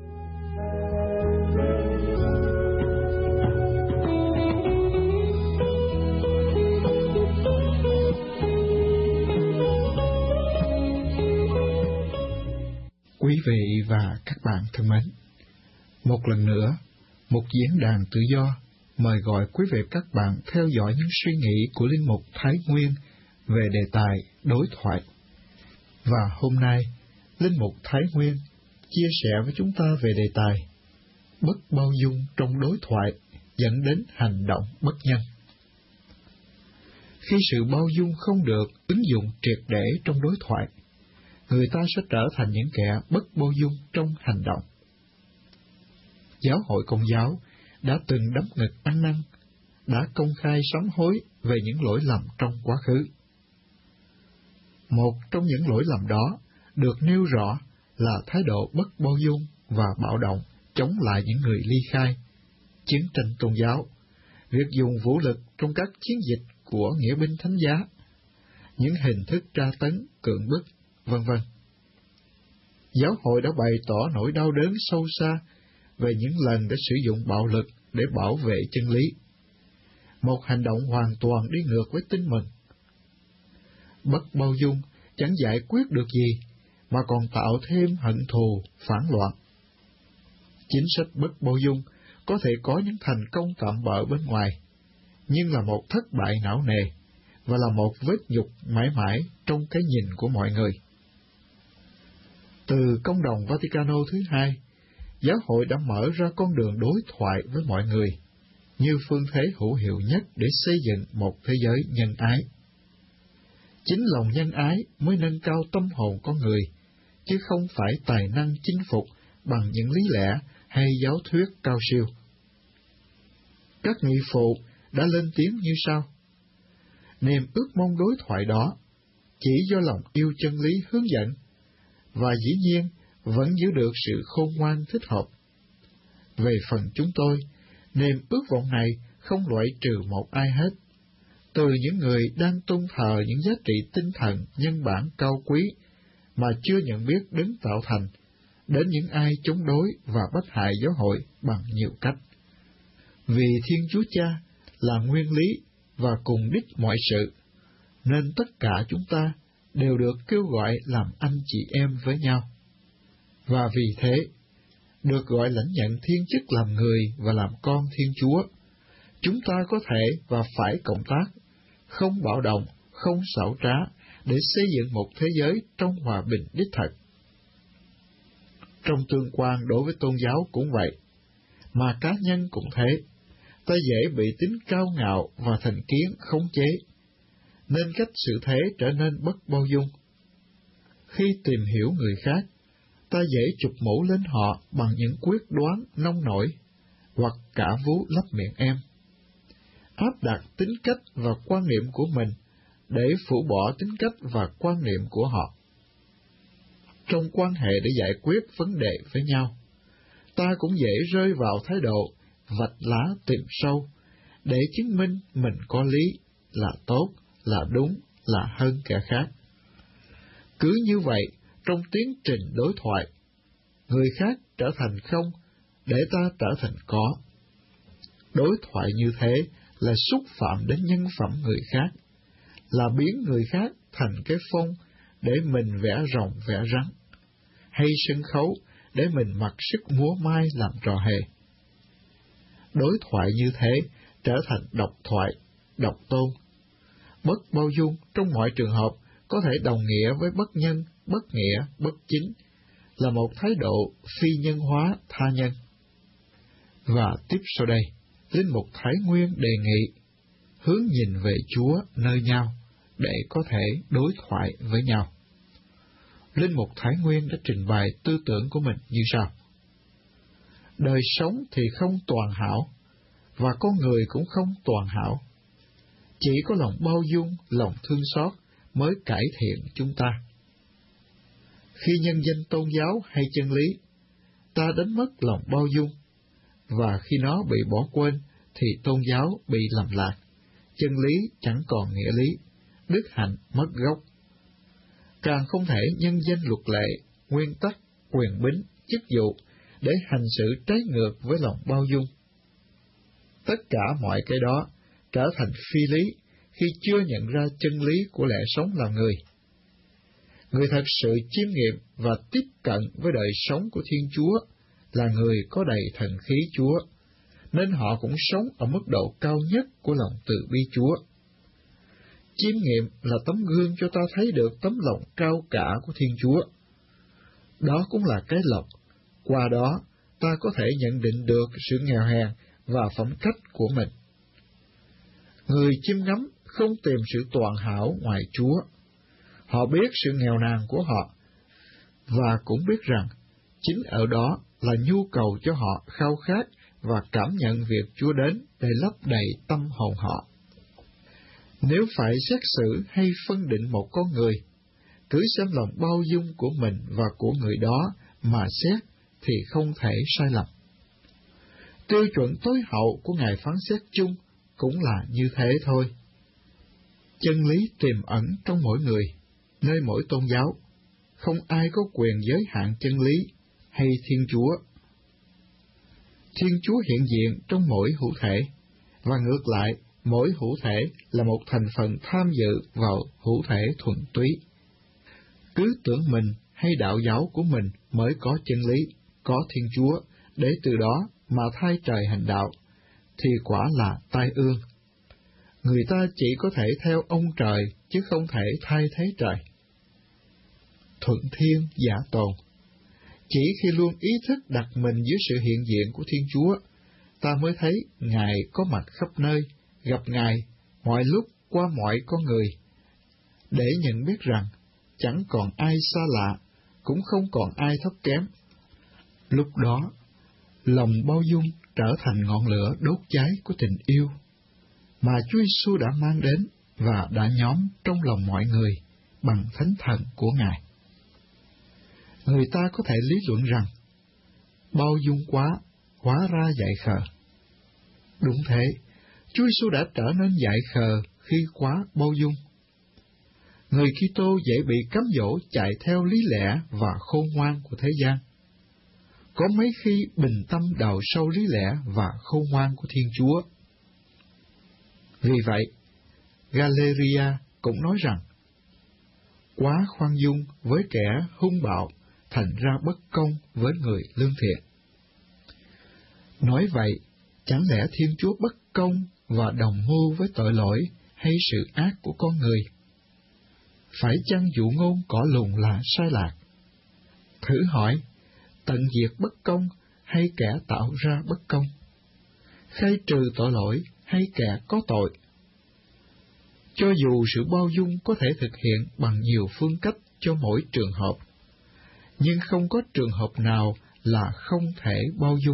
Quý vị và các bạn thân mến, một lần nữa, một diễn đàn tự do mời gọi quý vị các bạn theo dõi những suy nghĩ của Linh mục Thái Nguyên về đề tài đối thoại. Và hôm nay, Linh mục Thái Nguyên chia sẻ với chúng ta về đề tài bất bao dung trong đối thoại dẫn đến hành động bất nhân. Khi sự bao dung không được ứng dụng triệt để trong đối thoại, người ta sẽ trở thành những kẻ bất bao dung trong hành động. Giáo hội Công giáo đã từng đấm ngực ăn năn, đã công khai sám hối về những lỗi lầm trong quá khứ. Một trong những lỗi lầm đó được nêu rõ là thái độ bất bao dung và bạo động chống lại những người ly khai, chiến tranh tôn giáo, việc dùng vũ lực trong các chiến dịch của nghĩa binh thánh giá, những hình thức tra tấn, cưỡng bức, vân vân. Giáo hội đã bày tỏ nỗi đau đớn sâu xa về những lần đã sử dụng bạo lực để bảo vệ chân lý, một hành động hoàn toàn đi ngược với tin mừng. Bất bao dung chẳng giải quyết được gì, mà còn tạo thêm hận thù, phản loạn. Chính sách bất bao dung có thể có những thành công tạm bợ bên ngoài, nhưng là một thất bại não nề, và là một vết nhục mãi mãi trong cái nhìn của mọi người. Từ Công đồng Vaticano thứ hai, giáo hội đã mở ra con đường đối thoại với mọi người, như phương thế hữu hiệu nhất để xây dựng một thế giới nhân ái. Chính lòng nhân ái mới nâng cao tâm hồn con người, chứ không phải tài năng chinh phục bằng những lý lẽ hay giáo thuyết cao siêu. Các nghị phụ đã lên tiếng như sau: niềm ước mong đối thoại đó chỉ do lòng yêu chân lý hướng dẫn, và dĩ nhiên vẫn giữ được sự khôn ngoan thích hợp. Về phần chúng tôi, niềm ước vọng này không loại trừ một ai hết, từ những người đang tôn thờ những giá trị tinh thần nhân bản cao quý mà chưa nhận biết đấng tạo thành, đến những ai chống đối và bắt hại giáo hội bằng nhiều cách. Vì Thiên Chúa Cha là nguyên lý và cùng đích mọi sự, nên tất cả chúng ta đều được kêu gọi làm anh chị em với nhau. Và vì thế, được gọi lãnh nhận thiên chức làm người và làm con Thiên Chúa, chúng ta có thể và phải cộng tác, không bạo động, không xảo trá, để xây dựng một thế giới trong hòa bình đích thực. Trong tương quan đối với tôn giáo cũng vậy, mà cá nhân cũng thế, ta dễ bị tính cao ngạo và thành kiến khống chế, nên cách sự thế trở nên bất bao dung. Khi tìm hiểu người khác, ta dễ chụp mũ lên họ bằng những quyết đoán nông nổi, hoặc cả vú lấp miệng em, áp đặt tính cách và quan niệm của mình để phủ bỏ tính cách và quan niệm của họ. Trong quan hệ để giải quyết vấn đề với nhau, ta cũng dễ rơi vào thái độ vạch lá tìm sâu, để chứng minh mình có lý, là tốt, là đúng, là hơn kẻ khác. Cứ như vậy, trong tiến trình đối thoại, người khác trở thành không, để ta trở thành có. Đối thoại như thế là xúc phạm đến nhân phẩm người khác, là biến người khác thành cái phông để mình vẽ rồng vẽ rắn, hay sân khấu để mình mặc sức múa mai làm trò hề. Đối thoại như thế trở thành độc thoại, độc tôn. Bất bao dung trong mọi trường hợp có thể đồng nghĩa với bất nhân, bất nghĩa, bất chính, là một thái độ phi nhân hóa tha nhân. Và tiếp sau đây, Linh mục Thái Nguyên đề nghị hướng nhìn về Chúa nơi nhau để có thể đối thoại với nhau. Linh mục Thái Nguyên đã trình bày tư tưởng của mình như sau: đời sống thì không toàn hảo, và con người cũng không toàn hảo. Chỉ có lòng bao dung, lòng thương xót mới cải thiện chúng ta. Khi nhân danh tôn giáo hay chân lý, ta đánh mất lòng bao dung, và khi nó bị bỏ quên thì tôn giáo bị lầm lạc, chân lý chẳng còn nghĩa lý, đức hạnh mất gốc. càng không thể nhân danh luật lệ, nguyên tắc, quyền bính, chức vụ để hành sự trái ngược với lòng bao dung. Tất cả mọi cái đó trở thành phi lý khi chưa nhận ra chân lý của lẽ sống làm người. Người thật sự chiêm nghiệm và tiếp cận với đời sống của Thiên Chúa là người có đầy thần khí Chúa, nên họ cũng sống ở mức độ cao nhất của lòng từ bi Chúa. Chiêm nghiệm là tấm gương cho ta thấy được tấm lòng cao cả của Thiên Chúa. Đó cũng là cái lọc, qua đó ta có thể nhận định được sự nghèo hèn và phẩm cách của mình. Người chiêm ngắm không tìm sự toàn hảo ngoài Chúa. Họ biết sự nghèo nàn của họ, và cũng biết rằng chính ở đó là nhu cầu cho họ khao khát và cảm nhận việc Chúa đến để lấp đầy tâm hồn họ. Nếu phải xét xử hay phân định một con người, cứ xem lòng bao dung của mình và của người đó mà xét thì không thể sai lầm. Tiêu chuẩn tối hậu của Ngài phán xét chung cũng là như thế thôi. Chân lý tiềm ẩn trong mỗi người, nơi mỗi tôn giáo, không ai có quyền giới hạn chân lý hay Thiên Chúa. Thiên Chúa hiện diện trong mỗi hữu thể, và ngược lại, mỗi hữu thể là một thành phần tham dự vào hữu thể thuần túy. Cứ tưởng mình hay đạo giáo của mình mới có chân lý, có Thiên Chúa, để từ đó mà thay trời hành đạo, thì quả là tai ương. Người ta chỉ có thể theo ông trời, chứ không thể thay thế trời. Thuận thiên giả tồn. Chỉ khi luôn ý thức đặt mình dưới sự hiện diện của Thiên Chúa, ta mới thấy Ngài có mặt khắp nơi, gặp Ngài mọi lúc qua mọi con người, để nhận biết rằng chẳng còn ai xa lạ, cũng không còn ai thấp kém. Lúc đó, lòng bao dung trở thành ngọn lửa đốt cháy của tình yêu mà Chúa Giêsu đã mang đến và đã nhóm trong lòng mọi người bằng thánh thần của Ngài. Người ta có thể lý luận rằng, bao dung quá, hóa ra dại khờ. Đúng thế, Chúa Giêsu đã trở nên dại khờ khi quá bao dung. Người Kitô dễ bị cám dỗ chạy theo lý lẽ và khôn ngoan của thế gian. Có mấy khi bình tâm đào sâu lý lẽ và khôn ngoan của Thiên Chúa. Vì vậy, Galeria cũng nói rằng, quá khoan dung với kẻ hung bạo thành ra bất công với người lương thiện. Nói vậy, chẳng lẽ Thiên Chúa bất công và đồng mưu với tội lỗi hay sự ác của con người? Phải chăng dụ ngôn cỏ lùn là sai lạc? Thử hỏi, tận diệt bất công hay kẻ tạo ra bất công? Khai trừ tội lỗi hay kẻ có tội? Cho dù sự bao dung có thể thực hiện bằng nhiều phương cách cho mỗi trường hợp, nhưng không có trường hợp nào là không thể bao dung.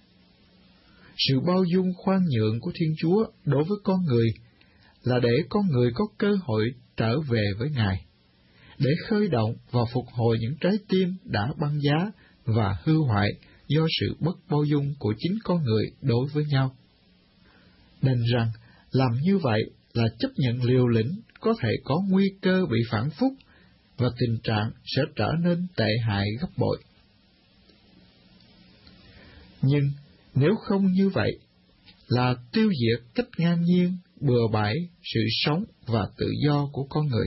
Sự bao dung khoan nhượng của Thiên Chúa đối với con người là để con người có cơ hội trở về với Ngài, để khơi động và phục hồi những trái tim đã băng giá và hư hoại do sự bất bao dung của chính con người đối với nhau. Đành rằng, làm như vậy là chấp nhận liều lĩnh có thể có nguy cơ bị phản phúc, và tình trạng sẽ trở nên tệ hại gấp bội. Nhưng nếu không như vậy, là tiêu diệt cách ngang nhiên, bừa bãi sự sống và tự do của con người.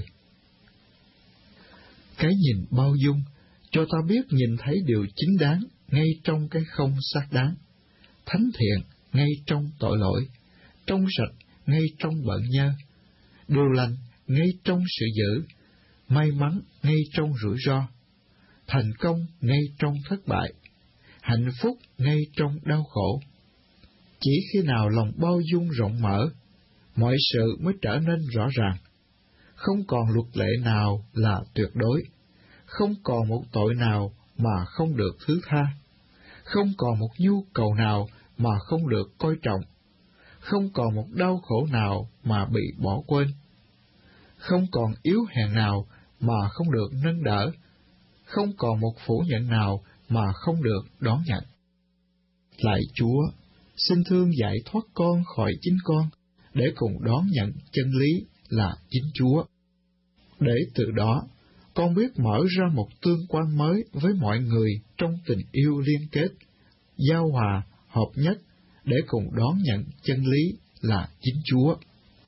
Cái nhìn bao dung cho ta biết nhìn thấy điều chính đáng ngay trong cái không xác đáng, thánh thiện ngay trong tội lỗi, trong sạch ngay trong bận nhơ, điều lành ngay trong sự dữ, may mắn ngay trong rủi ro, thành công ngay trong thất bại, hạnh phúc ngay trong đau khổ. Chỉ khi nào lòng bao dung rộng mở, mọi sự mới trở nên rõ ràng. Không còn luật lệ nào là tuyệt đối, không còn một tội nào mà không được thứ tha, không còn một nhu cầu nào mà không được coi trọng, không còn một đau khổ nào mà bị bỏ quên, không còn yếu hèn nào mà không được nâng đỡ, không còn một phủ nhận nào mà không được đón nhận. Lạy Chúa, xin thương giải thoát con khỏi chính con, để cùng đón nhận chân lý là chính Chúa. Để từ đó, con biết mở ra một tương quan mới với mọi người trong tình yêu liên kết, giao hòa, hợp nhất, để cùng đón nhận chân lý là chính Chúa.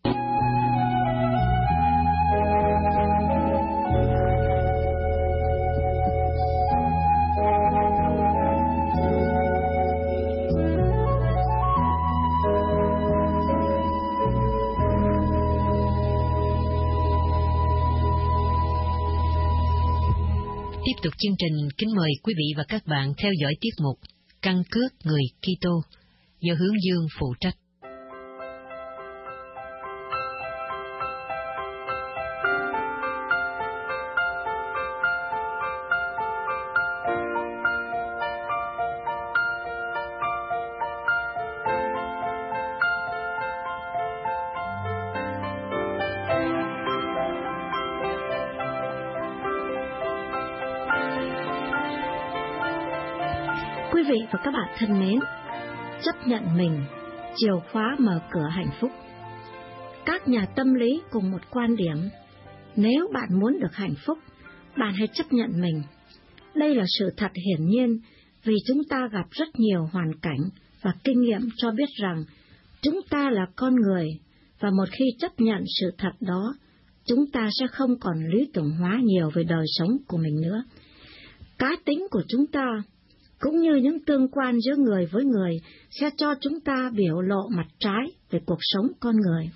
Tiếp tục chương trình, kính mời quý vị và các bạn theo dõi tiết mục Căn cước người Kitô do Hướng Dương phụ trách. Quý vị và các bạn thân mến, chấp nhận mình, chìa khóa mở cửa hạnh phúc. Các nhà tâm lý cùng một quan điểm: nếu bạn muốn được hạnh phúc, bạn hãy chấp nhận mình. Đây là sự thật hiển nhiên vì chúng ta gặp rất nhiều hoàn cảnh và kinh nghiệm cho biết rằng chúng ta là con người, và một khi chấp nhận sự thật đó, chúng ta sẽ không còn lý tưởng hóa nhiều về đời sống của mình nữa. Cá tính của chúng ta cũng như những tương quan giữa người với người sẽ cho chúng ta biểu lộ mặt trái về cuộc sống con người.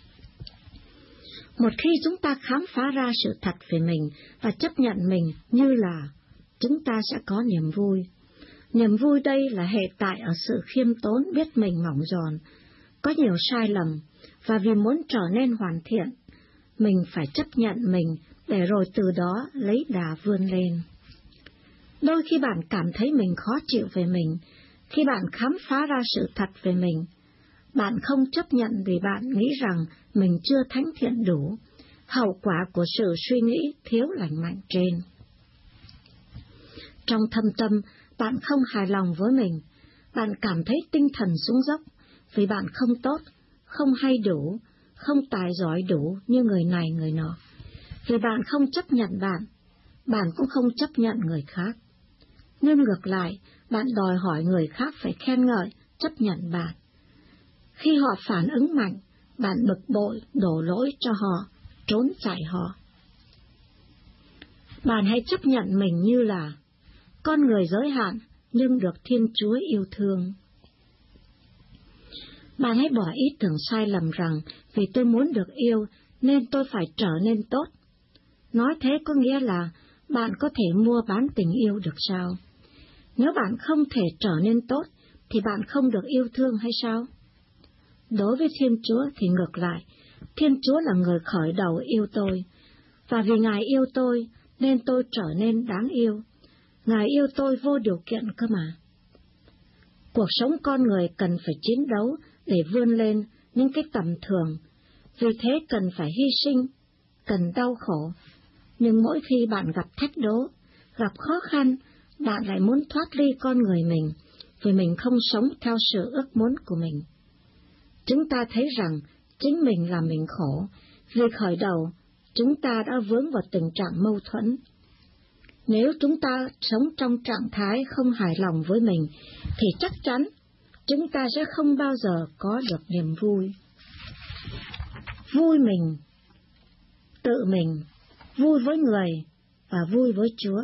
Một khi chúng ta khám phá ra sự thật về mình và chấp nhận mình như là, chúng ta sẽ có niềm vui. Niềm vui đây là hệ tại ở sự khiêm tốn, biết mình mỏng giòn, có nhiều sai lầm, và vì muốn trở nên hoàn thiện, mình phải chấp nhận mình để rồi từ đó lấy đà vươn lên. Đôi khi bạn cảm thấy mình khó chịu về mình, khi bạn khám phá ra sự thật về mình, bạn không chấp nhận vì bạn nghĩ rằng mình chưa thánh thiện đủ, hậu quả của sự suy nghĩ thiếu lành mạnh trên. Trong thâm tâm, bạn không hài lòng với mình, bạn cảm thấy tinh thần xuống dốc vì bạn không tốt, không hay đủ, không tài giỏi đủ như người này người nọ. Vì bạn không chấp nhận bạn, bạn cũng không chấp nhận người khác. Nhưng ngược lại, bạn đòi hỏi người khác phải khen ngợi, chấp nhận bạn. Khi họ phản ứng mạnh, bạn bực bội, đổ lỗi cho họ, trốn chạy họ. Bạn hãy chấp nhận mình như là con người giới hạn nhưng được Thiên Chúa yêu thương. Bạn hãy bỏ ý tưởng sai lầm rằng vì tôi muốn được yêu nên tôi phải trở nên tốt. Nói thế có nghĩa là bạn có thể mua bán tình yêu được sao? Nếu bạn không thể trở nên tốt, thì bạn không được yêu thương hay sao? Đối với Thiên Chúa thì ngược lại, Thiên Chúa là người khởi đầu yêu tôi, và vì Ngài yêu tôi nên tôi trở nên đáng yêu. Ngài yêu tôi vô điều kiện cơ mà. Cuộc sống con người cần phải chiến đấu để vươn lên những cái tầm thường, vì thế cần phải hy sinh, cần đau khổ. Nhưng mỗi khi bạn gặp thách đố, gặp khó khăn, bạn lại muốn thoát ly con người mình, vì mình không sống theo sự ước muốn của mình. Chúng ta thấy rằng chính mình làm mình khổ, vì khởi đầu chúng ta đã vướng vào tình trạng mâu thuẫn. Nếu chúng ta sống trong trạng thái không hài lòng với mình, thì chắc chắn chúng ta sẽ không bao giờ có được niềm vui. Vui mình, tự mình, vui với người và vui với Chúa.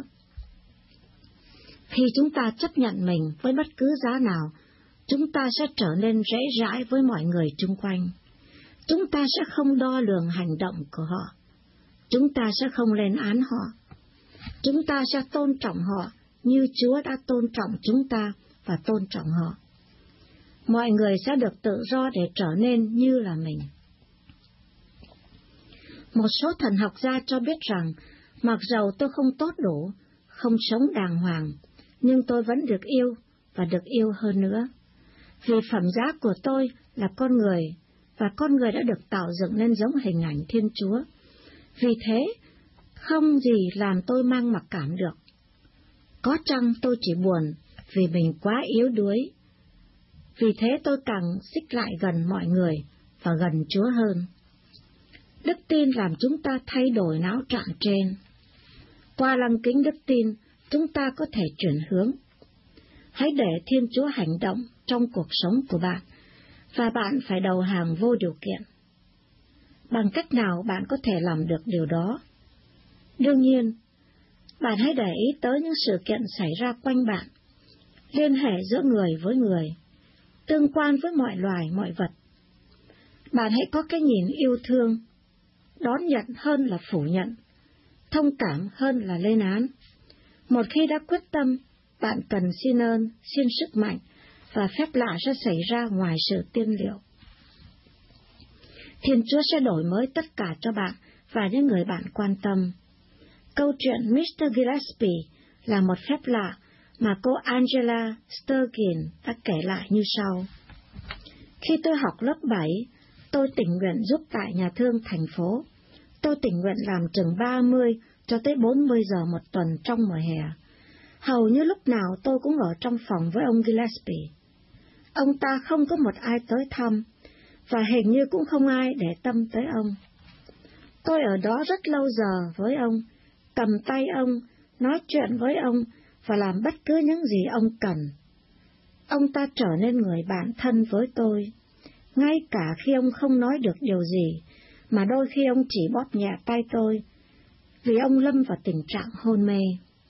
Khi chúng ta chấp nhận mình với bất cứ giá nào, chúng ta sẽ trở nên dễ dãi với mọi người chung quanh. Chúng ta sẽ không đo lường hành động của họ. Chúng ta sẽ không lên án họ. Chúng ta sẽ tôn trọng họ như Chúa đã tôn trọng chúng ta và tôn trọng họ. Mọi người sẽ được tự do để trở nên như là mình. Một số thần học gia cho biết rằng, mặc dầu tôi không tốt đủ, không sống đàng hoàng, nhưng tôi vẫn được yêu và được yêu hơn nữa. Vì phẩm giá của tôi là con người, và con người đã được tạo dựng nên giống hình ảnh Thiên Chúa. Vì thế, không gì làm tôi mang mặc cảm được. Có chăng tôi chỉ buồn vì mình quá yếu đuối. Vì thế tôi càng xích lại gần mọi người và gần Chúa hơn. Đức tin làm chúng ta thay đổi não trạng trên. Qua lăng kính đức tin, chúng ta có thể chuyển hướng. Hãy để Thiên Chúa hành động trong cuộc sống của bạn, và bạn phải đầu hàng vô điều kiện. Bằng cách nào bạn có thể làm được điều đó? Đương nhiên, bạn hãy để ý tới những sự kiện xảy ra quanh bạn, liên hệ giữa người với người, tương quan với mọi loài, mọi vật. Bạn hãy có cái nhìn yêu thương, đón nhận hơn là phủ nhận, thông cảm hơn là lên án. Một khi đã quyết tâm, bạn cần xin ơn, xin sức mạnh, và phép lạ sẽ xảy ra ngoài sự tiên liệu. Thiên Chúa sẽ đổi mới tất cả cho bạn và những người bạn quan tâm. Câu chuyện mít tơ Gillespie là một phép lạ mà cô Angela Sturgeon đã kể lại như sau. Khi tôi học lớp bảy, tôi tình nguyện giúp tại nhà thương thành phố. Tôi tình nguyện làm chừng ba mươi cho tới bốn mươi giờ một tuần trong mùa hè. Hầu như lúc nào tôi cũng ở trong phòng với ông Gillespie. Ông ta không có một ai tới thăm, và hình như cũng không ai để tâm tới ông. Tôi ở đó rất lâu giờ với ông, cầm tay ông, nói chuyện với ông, và làm bất cứ những gì ông cần. Ông ta trở nên người bạn thân với tôi, ngay cả khi ông không nói được điều gì, mà đôi khi ông chỉ bóp nhẹ tay tôi, vì ông lâm vào tình trạng hôn mê.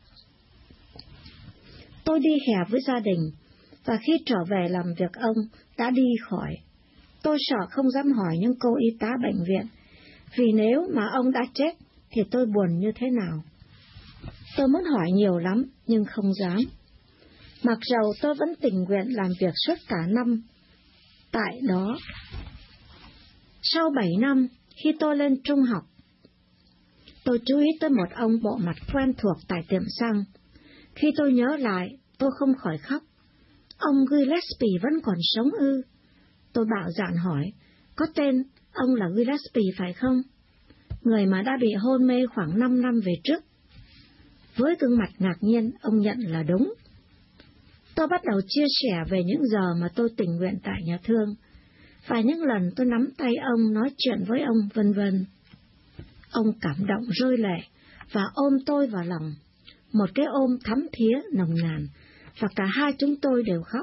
Tôi đi hè với gia đình, và khi trở về làm việc ông đã đi khỏi. Tôi sợ không dám hỏi những cô y tá bệnh viện, vì nếu mà ông đã chết thì tôi buồn như thế nào. Tôi muốn hỏi nhiều lắm, nhưng không dám. Mặc dầu tôi vẫn tình nguyện làm việc suốt cả năm tại đó. Sau bảy năm, khi tôi lên trung học, tôi chú ý tới một ông bộ mặt quen thuộc tại tiệm xăng. Khi tôi nhớ lại, tôi không khỏi khóc. Ông Gillespie vẫn còn sống ư? Tôi bạo dạn hỏi, có tên ông là Gillespie phải không? Người mà đã bị hôn mê khoảng năm năm về trước. Với gương mặt ngạc nhiên, ông nhận là đúng. Tôi bắt đầu chia sẻ về những giờ mà tôi tình nguyện tại nhà thương, và những lần tôi nắm tay ông, nói chuyện với ông, vân vân. Ông cảm động rơi lệ và ôm tôi vào lòng, một cái ôm thắm thía nồng nàn, và cả hai chúng tôi đều khóc.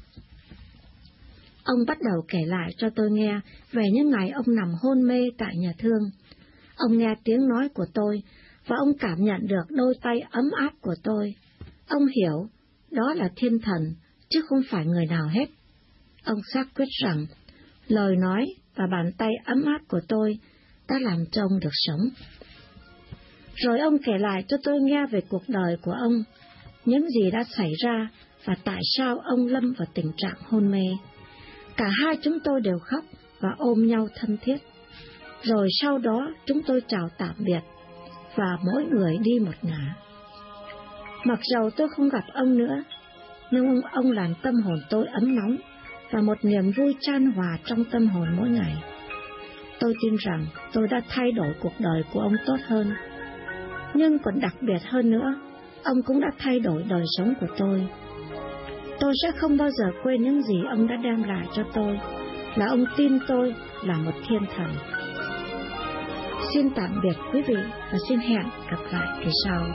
Ông bắt đầu kể lại cho tôi nghe về những ngày ông nằm hôn mê tại nhà thương. Ông nghe tiếng nói của tôi, và ông cảm nhận được đôi tay ấm áp của tôi. Ông hiểu, đó là thiên thần, chứ không phải người nào hết. Ông xác quyết rằng, lời nói và bàn tay ấm áp của tôi đã làm cho ông được sống. Rồi ông kể lại cho tôi nghe về cuộc đời của ông, những gì đã xảy ra và tại sao ông lâm vào tình trạng hôn mê. Cả hai chúng tôi đều khóc và ôm nhau thân thiết. Rồi sau đó chúng tôi chào tạm biệt, và mỗi người đi một ngả. Mặc dầu tôi không gặp ông nữa, nhưng ông, ông làm tâm hồn tôi ấm nóng, và một niềm vui chan hòa trong tâm hồn mỗi ngày. Tôi tin rằng tôi đã thay đổi cuộc đời của ông tốt hơn. Nhưng còn đặc biệt hơn nữa, ông cũng đã thay đổi đời sống của tôi. Tôi sẽ không bao giờ quên những gì ông đã đem lại cho tôi, là ông tin tôi là một thiên thần. Xin tạm biệt quý vị, và xin hẹn gặp lại kỳ sau.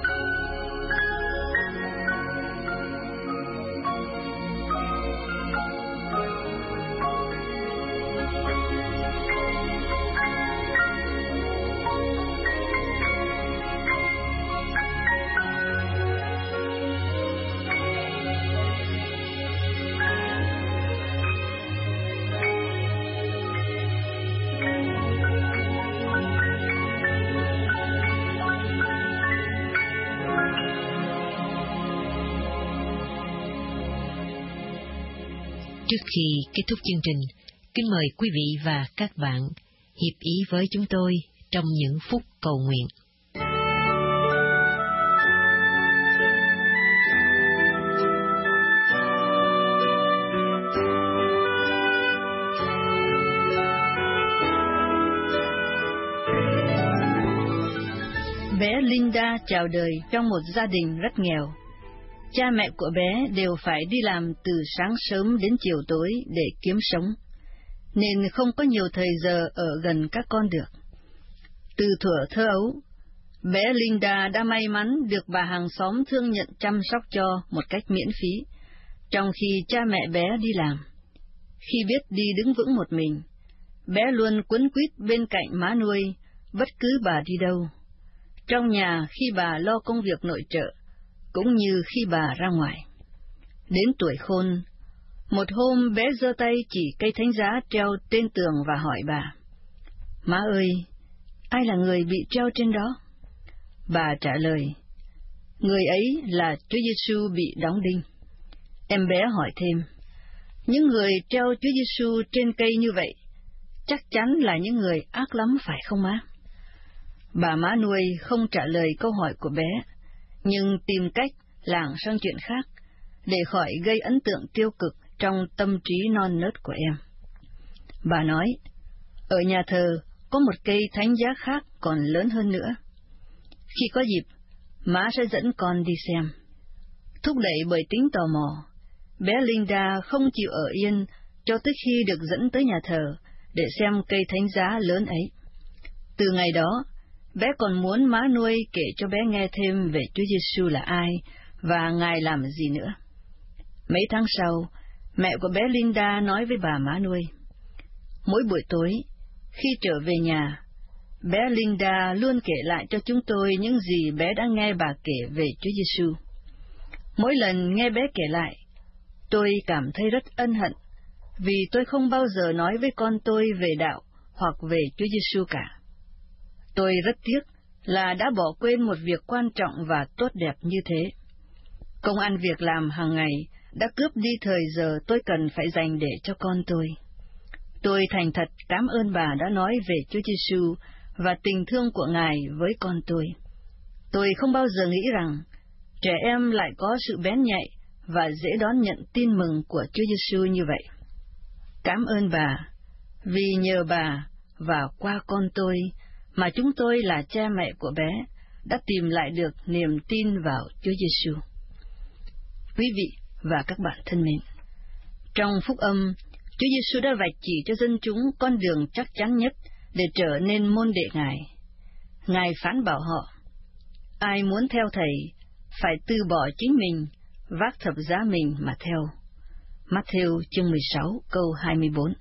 Trước khi kết thúc chương trình, kính mời quý vị và các bạn hiệp ý với chúng tôi trong những phút cầu nguyện. Bé Linda chào đời trong một gia đình rất nghèo. Cha mẹ của bé đều phải đi làm từ sáng sớm đến chiều tối để kiếm sống, nên không có nhiều thời giờ ở gần các con được. Từ thuở thơ ấu, Bé Linda đã may mắn được bà hàng xóm thương nhận chăm sóc cho một cách miễn phí, trong khi cha mẹ bé đi làm. Khi biết đi đứng vững một mình, bé luôn quấn quýt bên cạnh má nuôi, bất cứ bà đi đâu. Trong nhà khi bà lo công việc nội trợ, cũng như khi bà ra ngoài. Đến tuổi khôn, một hôm bé giơ tay chỉ cây thánh giá treo trên tường và hỏi bà: "Má ơi, ai là người bị treo trên đó?" Bà trả lời: "Người ấy là Chúa Giêsu bị đóng đinh." Em bé hỏi thêm: "Những người treo Chúa Giêsu trên cây như vậy, chắc chắn là những người ác lắm phải không má?" Bà má nuôi không trả lời câu hỏi của bé, nhưng tìm cách lảng sang chuyện khác, để khỏi gây ấn tượng tiêu cực trong tâm trí non nớt của em. Bà nói: "Ở nhà thờ có một cây thánh giá khác còn lớn hơn nữa. Khi có dịp, má sẽ dẫn con đi xem." Thúc đẩy bởi tính tò mò, bé Linda không chịu ở yên cho tới khi được dẫn tới nhà thờ để xem cây thánh giá lớn ấy. Từ ngày đó, bé còn muốn má nuôi kể cho bé nghe thêm về Chúa Giêsu là ai và Ngài làm gì nữa. Mấy tháng sau, mẹ của bé Linda nói với bà má nuôi: "Mỗi buổi tối, khi trở về nhà, bé Linda luôn kể lại cho chúng tôi những gì bé đã nghe bà kể về Chúa Giêsu. Mỗi lần nghe bé kể lại, tôi cảm thấy rất ân hận, vì tôi không bao giờ nói với con tôi về đạo hoặc về Chúa Giêsu cả. Tôi rất tiếc là đã bỏ quên một việc quan trọng và tốt đẹp như thế. Công ăn việc làm hàng ngày đã cướp đi thời giờ tôi cần phải dành để cho con tôi. Tôi thành thật cảm ơn bà đã nói về Chúa Giêsu và tình thương của Ngài với con tôi. Tôi không bao giờ nghĩ rằng trẻ em lại có sự bén nhạy và dễ đón nhận tin mừng của Chúa Giêsu như vậy. Cảm ơn bà, vì nhờ bà và qua con tôi mà chúng tôi là cha mẹ của bé đã tìm lại được niềm tin vào Chúa Giêsu." Quý vị và các bạn thân mến, trong phúc âm, Chúa Giêsu đã vạch chỉ cho dân chúng con đường chắc chắn nhất để trở nên môn đệ Ngài. Ngài phán bảo họ: "Ai muốn theo Thầy, phải từ bỏ chính mình, vác thập giá mình mà theo." Matthew chương mười sáu câu hai mươi bốn.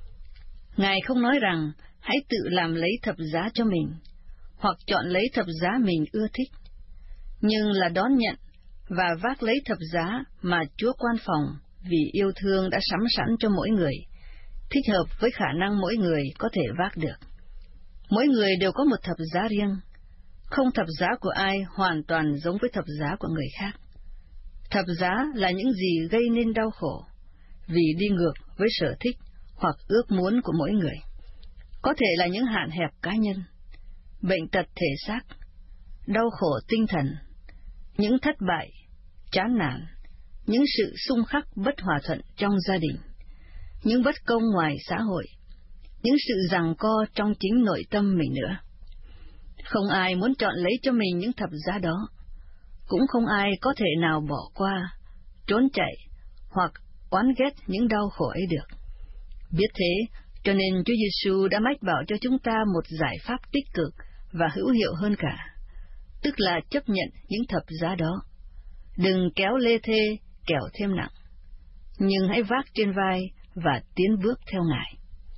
Ngài không nói rằng hãy tự làm lấy thập giá cho mình, hoặc chọn lấy thập giá mình ưa thích, nhưng là đón nhận và vác lấy thập giá mà Chúa quan phòng vì yêu thương đã sắm sẵn cho mỗi người, thích hợp với khả năng mỗi người có thể vác được. Mỗi người đều có một thập giá riêng, không thập giá của ai hoàn toàn giống với thập giá của người khác. Thập giá là những gì gây nên đau khổ, vì đi ngược với sở thích hoặc ước muốn của mỗi người. Có thể là những hạn hẹp cá nhân, bệnh tật thể xác, đau khổ tinh thần, những thất bại, chán nản, những sự xung khắc bất hòa thuận trong gia đình, những bất công ngoài xã hội, những sự giằng co trong chính nội tâm mình nữa. Không ai muốn chọn lấy cho mình những thập giá đó, cũng không ai có thể nào bỏ qua, trốn chạy hoặc oán ghét những đau khổ ấy được. Biết thế, cho nên Chúa Giêsu đã mách bảo cho chúng ta một giải pháp tích cực và hữu hiệu hơn cả, tức là chấp nhận những thập giá đó. Đừng kéo lê thê, kẻo thêm nặng, nhưng hãy vác trên vai và tiến bước theo Ngài.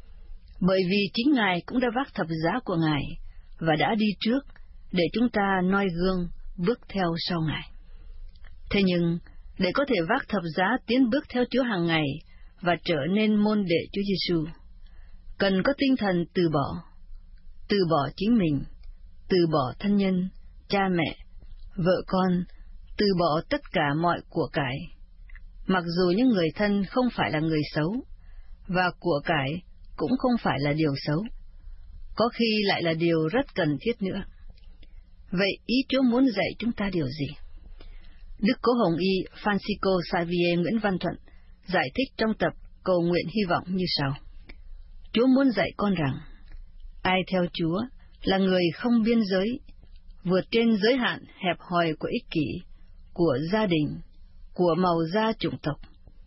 Bởi vì chính Ngài cũng đã vác thập giá của Ngài và đã đi trước để chúng ta noi gương bước theo sau Ngài. Thế nhưng, để có thể vác thập giá tiến bước theo Chúa hàng ngày và trở nên môn đệ Chúa Giêsu, cần có tinh thần từ bỏ, từ bỏ chính mình, từ bỏ thân nhân, cha mẹ, vợ con, từ bỏ tất cả mọi của cải, mặc dù những người thân không phải là người xấu, và của cải cũng không phải là điều xấu, có khi lại là điều rất cần thiết nữa. Vậy ý Chúa muốn dạy chúng ta điều gì? Đức Cố Hồng Y Francisco Xavier Nguyễn Văn Thuận giải thích trong tập Cầu nguyện hy vọng như sau: Chúa muốn dạy con rằng, ai theo Chúa là người không biên giới, vượt trên giới hạn hẹp hòi của ích kỷ, của gia đình, của màu da chủng tộc.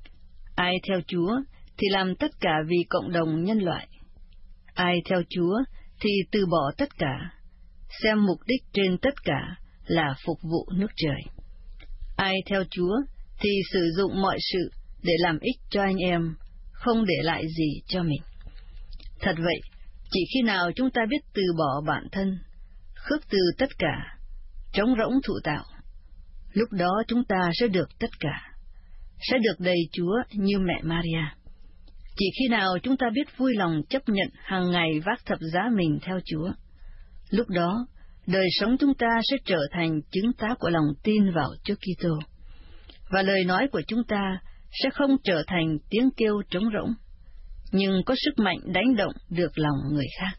Ai theo Chúa thì làm tất cả vì cộng đồng nhân loại. Ai theo Chúa thì từ bỏ tất cả, xem mục đích trên tất cả là phục vụ nước trời. Ai theo Chúa thì sử dụng mọi sự để làm ích cho anh em, không để lại gì cho mình. Thật vậy, chỉ khi nào chúng ta biết từ bỏ bản thân, khước từ tất cả, trống rỗng thụ tạo, lúc đó chúng ta sẽ được tất cả, sẽ được đầy Chúa như mẹ Maria. Chỉ khi nào chúng ta biết vui lòng chấp nhận hàng ngày vác thập giá mình theo Chúa, lúc đó đời sống chúng ta sẽ trở thành chứng tá của lòng tin vào Chúa Kitô, và lời nói của chúng ta sẽ không trở thành tiếng kêu trống rỗng, nhưng có sức mạnh đánh động được lòng người khác.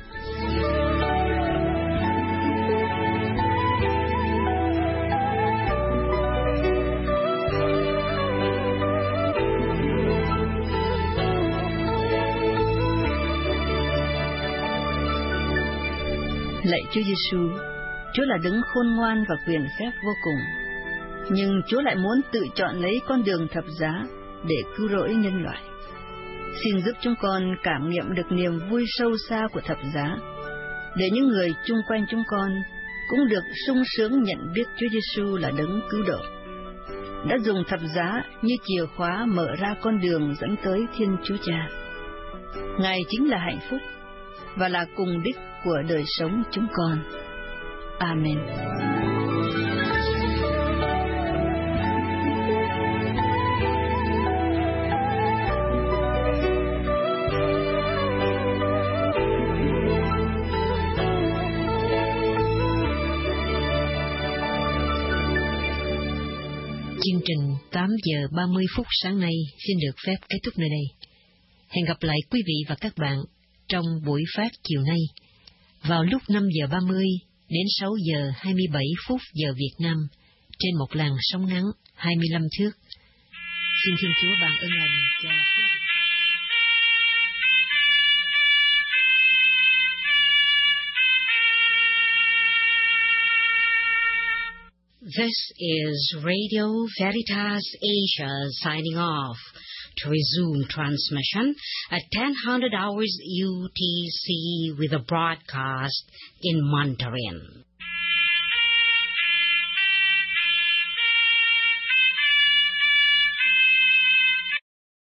Lạy Chúa Giêsu, Chúa là đấng khôn ngoan và quyền phép vô cùng, nhưng Chúa lại muốn tự chọn lấy con đường thập giá để cứu rỗi nhân loại. Xin giúp chúng con cảm nghiệm được niềm vui sâu xa của thập giá, để những người chung quanh chúng con cũng được sung sướng nhận biết Chúa Giêsu là đấng cứu độ, đã dùng thập giá như chìa khóa mở ra con đường dẫn tới Thiên Chúa Cha. Ngài chính là hạnh phúc và là cùng đích của đời sống chúng con. Amen. Chương trình tám giờ ba mươi phút sáng nay xin được phép kết thúc nơi đây. Hẹn gặp lại quý vị và các bạn trong buổi phát chiều nay vào lúc năm giờ ba mươi đến sáu giờ hai mươi bảy phút giờ Việt Nam trên một làn sóng ngắn hai mươi lăm thước. Xin Thiên Chúa ban ơn lành cho quý vị. This is Radio Veritas Asia signing off. To resume transmission at ten hundred hours U T C with a broadcast in Mandarin.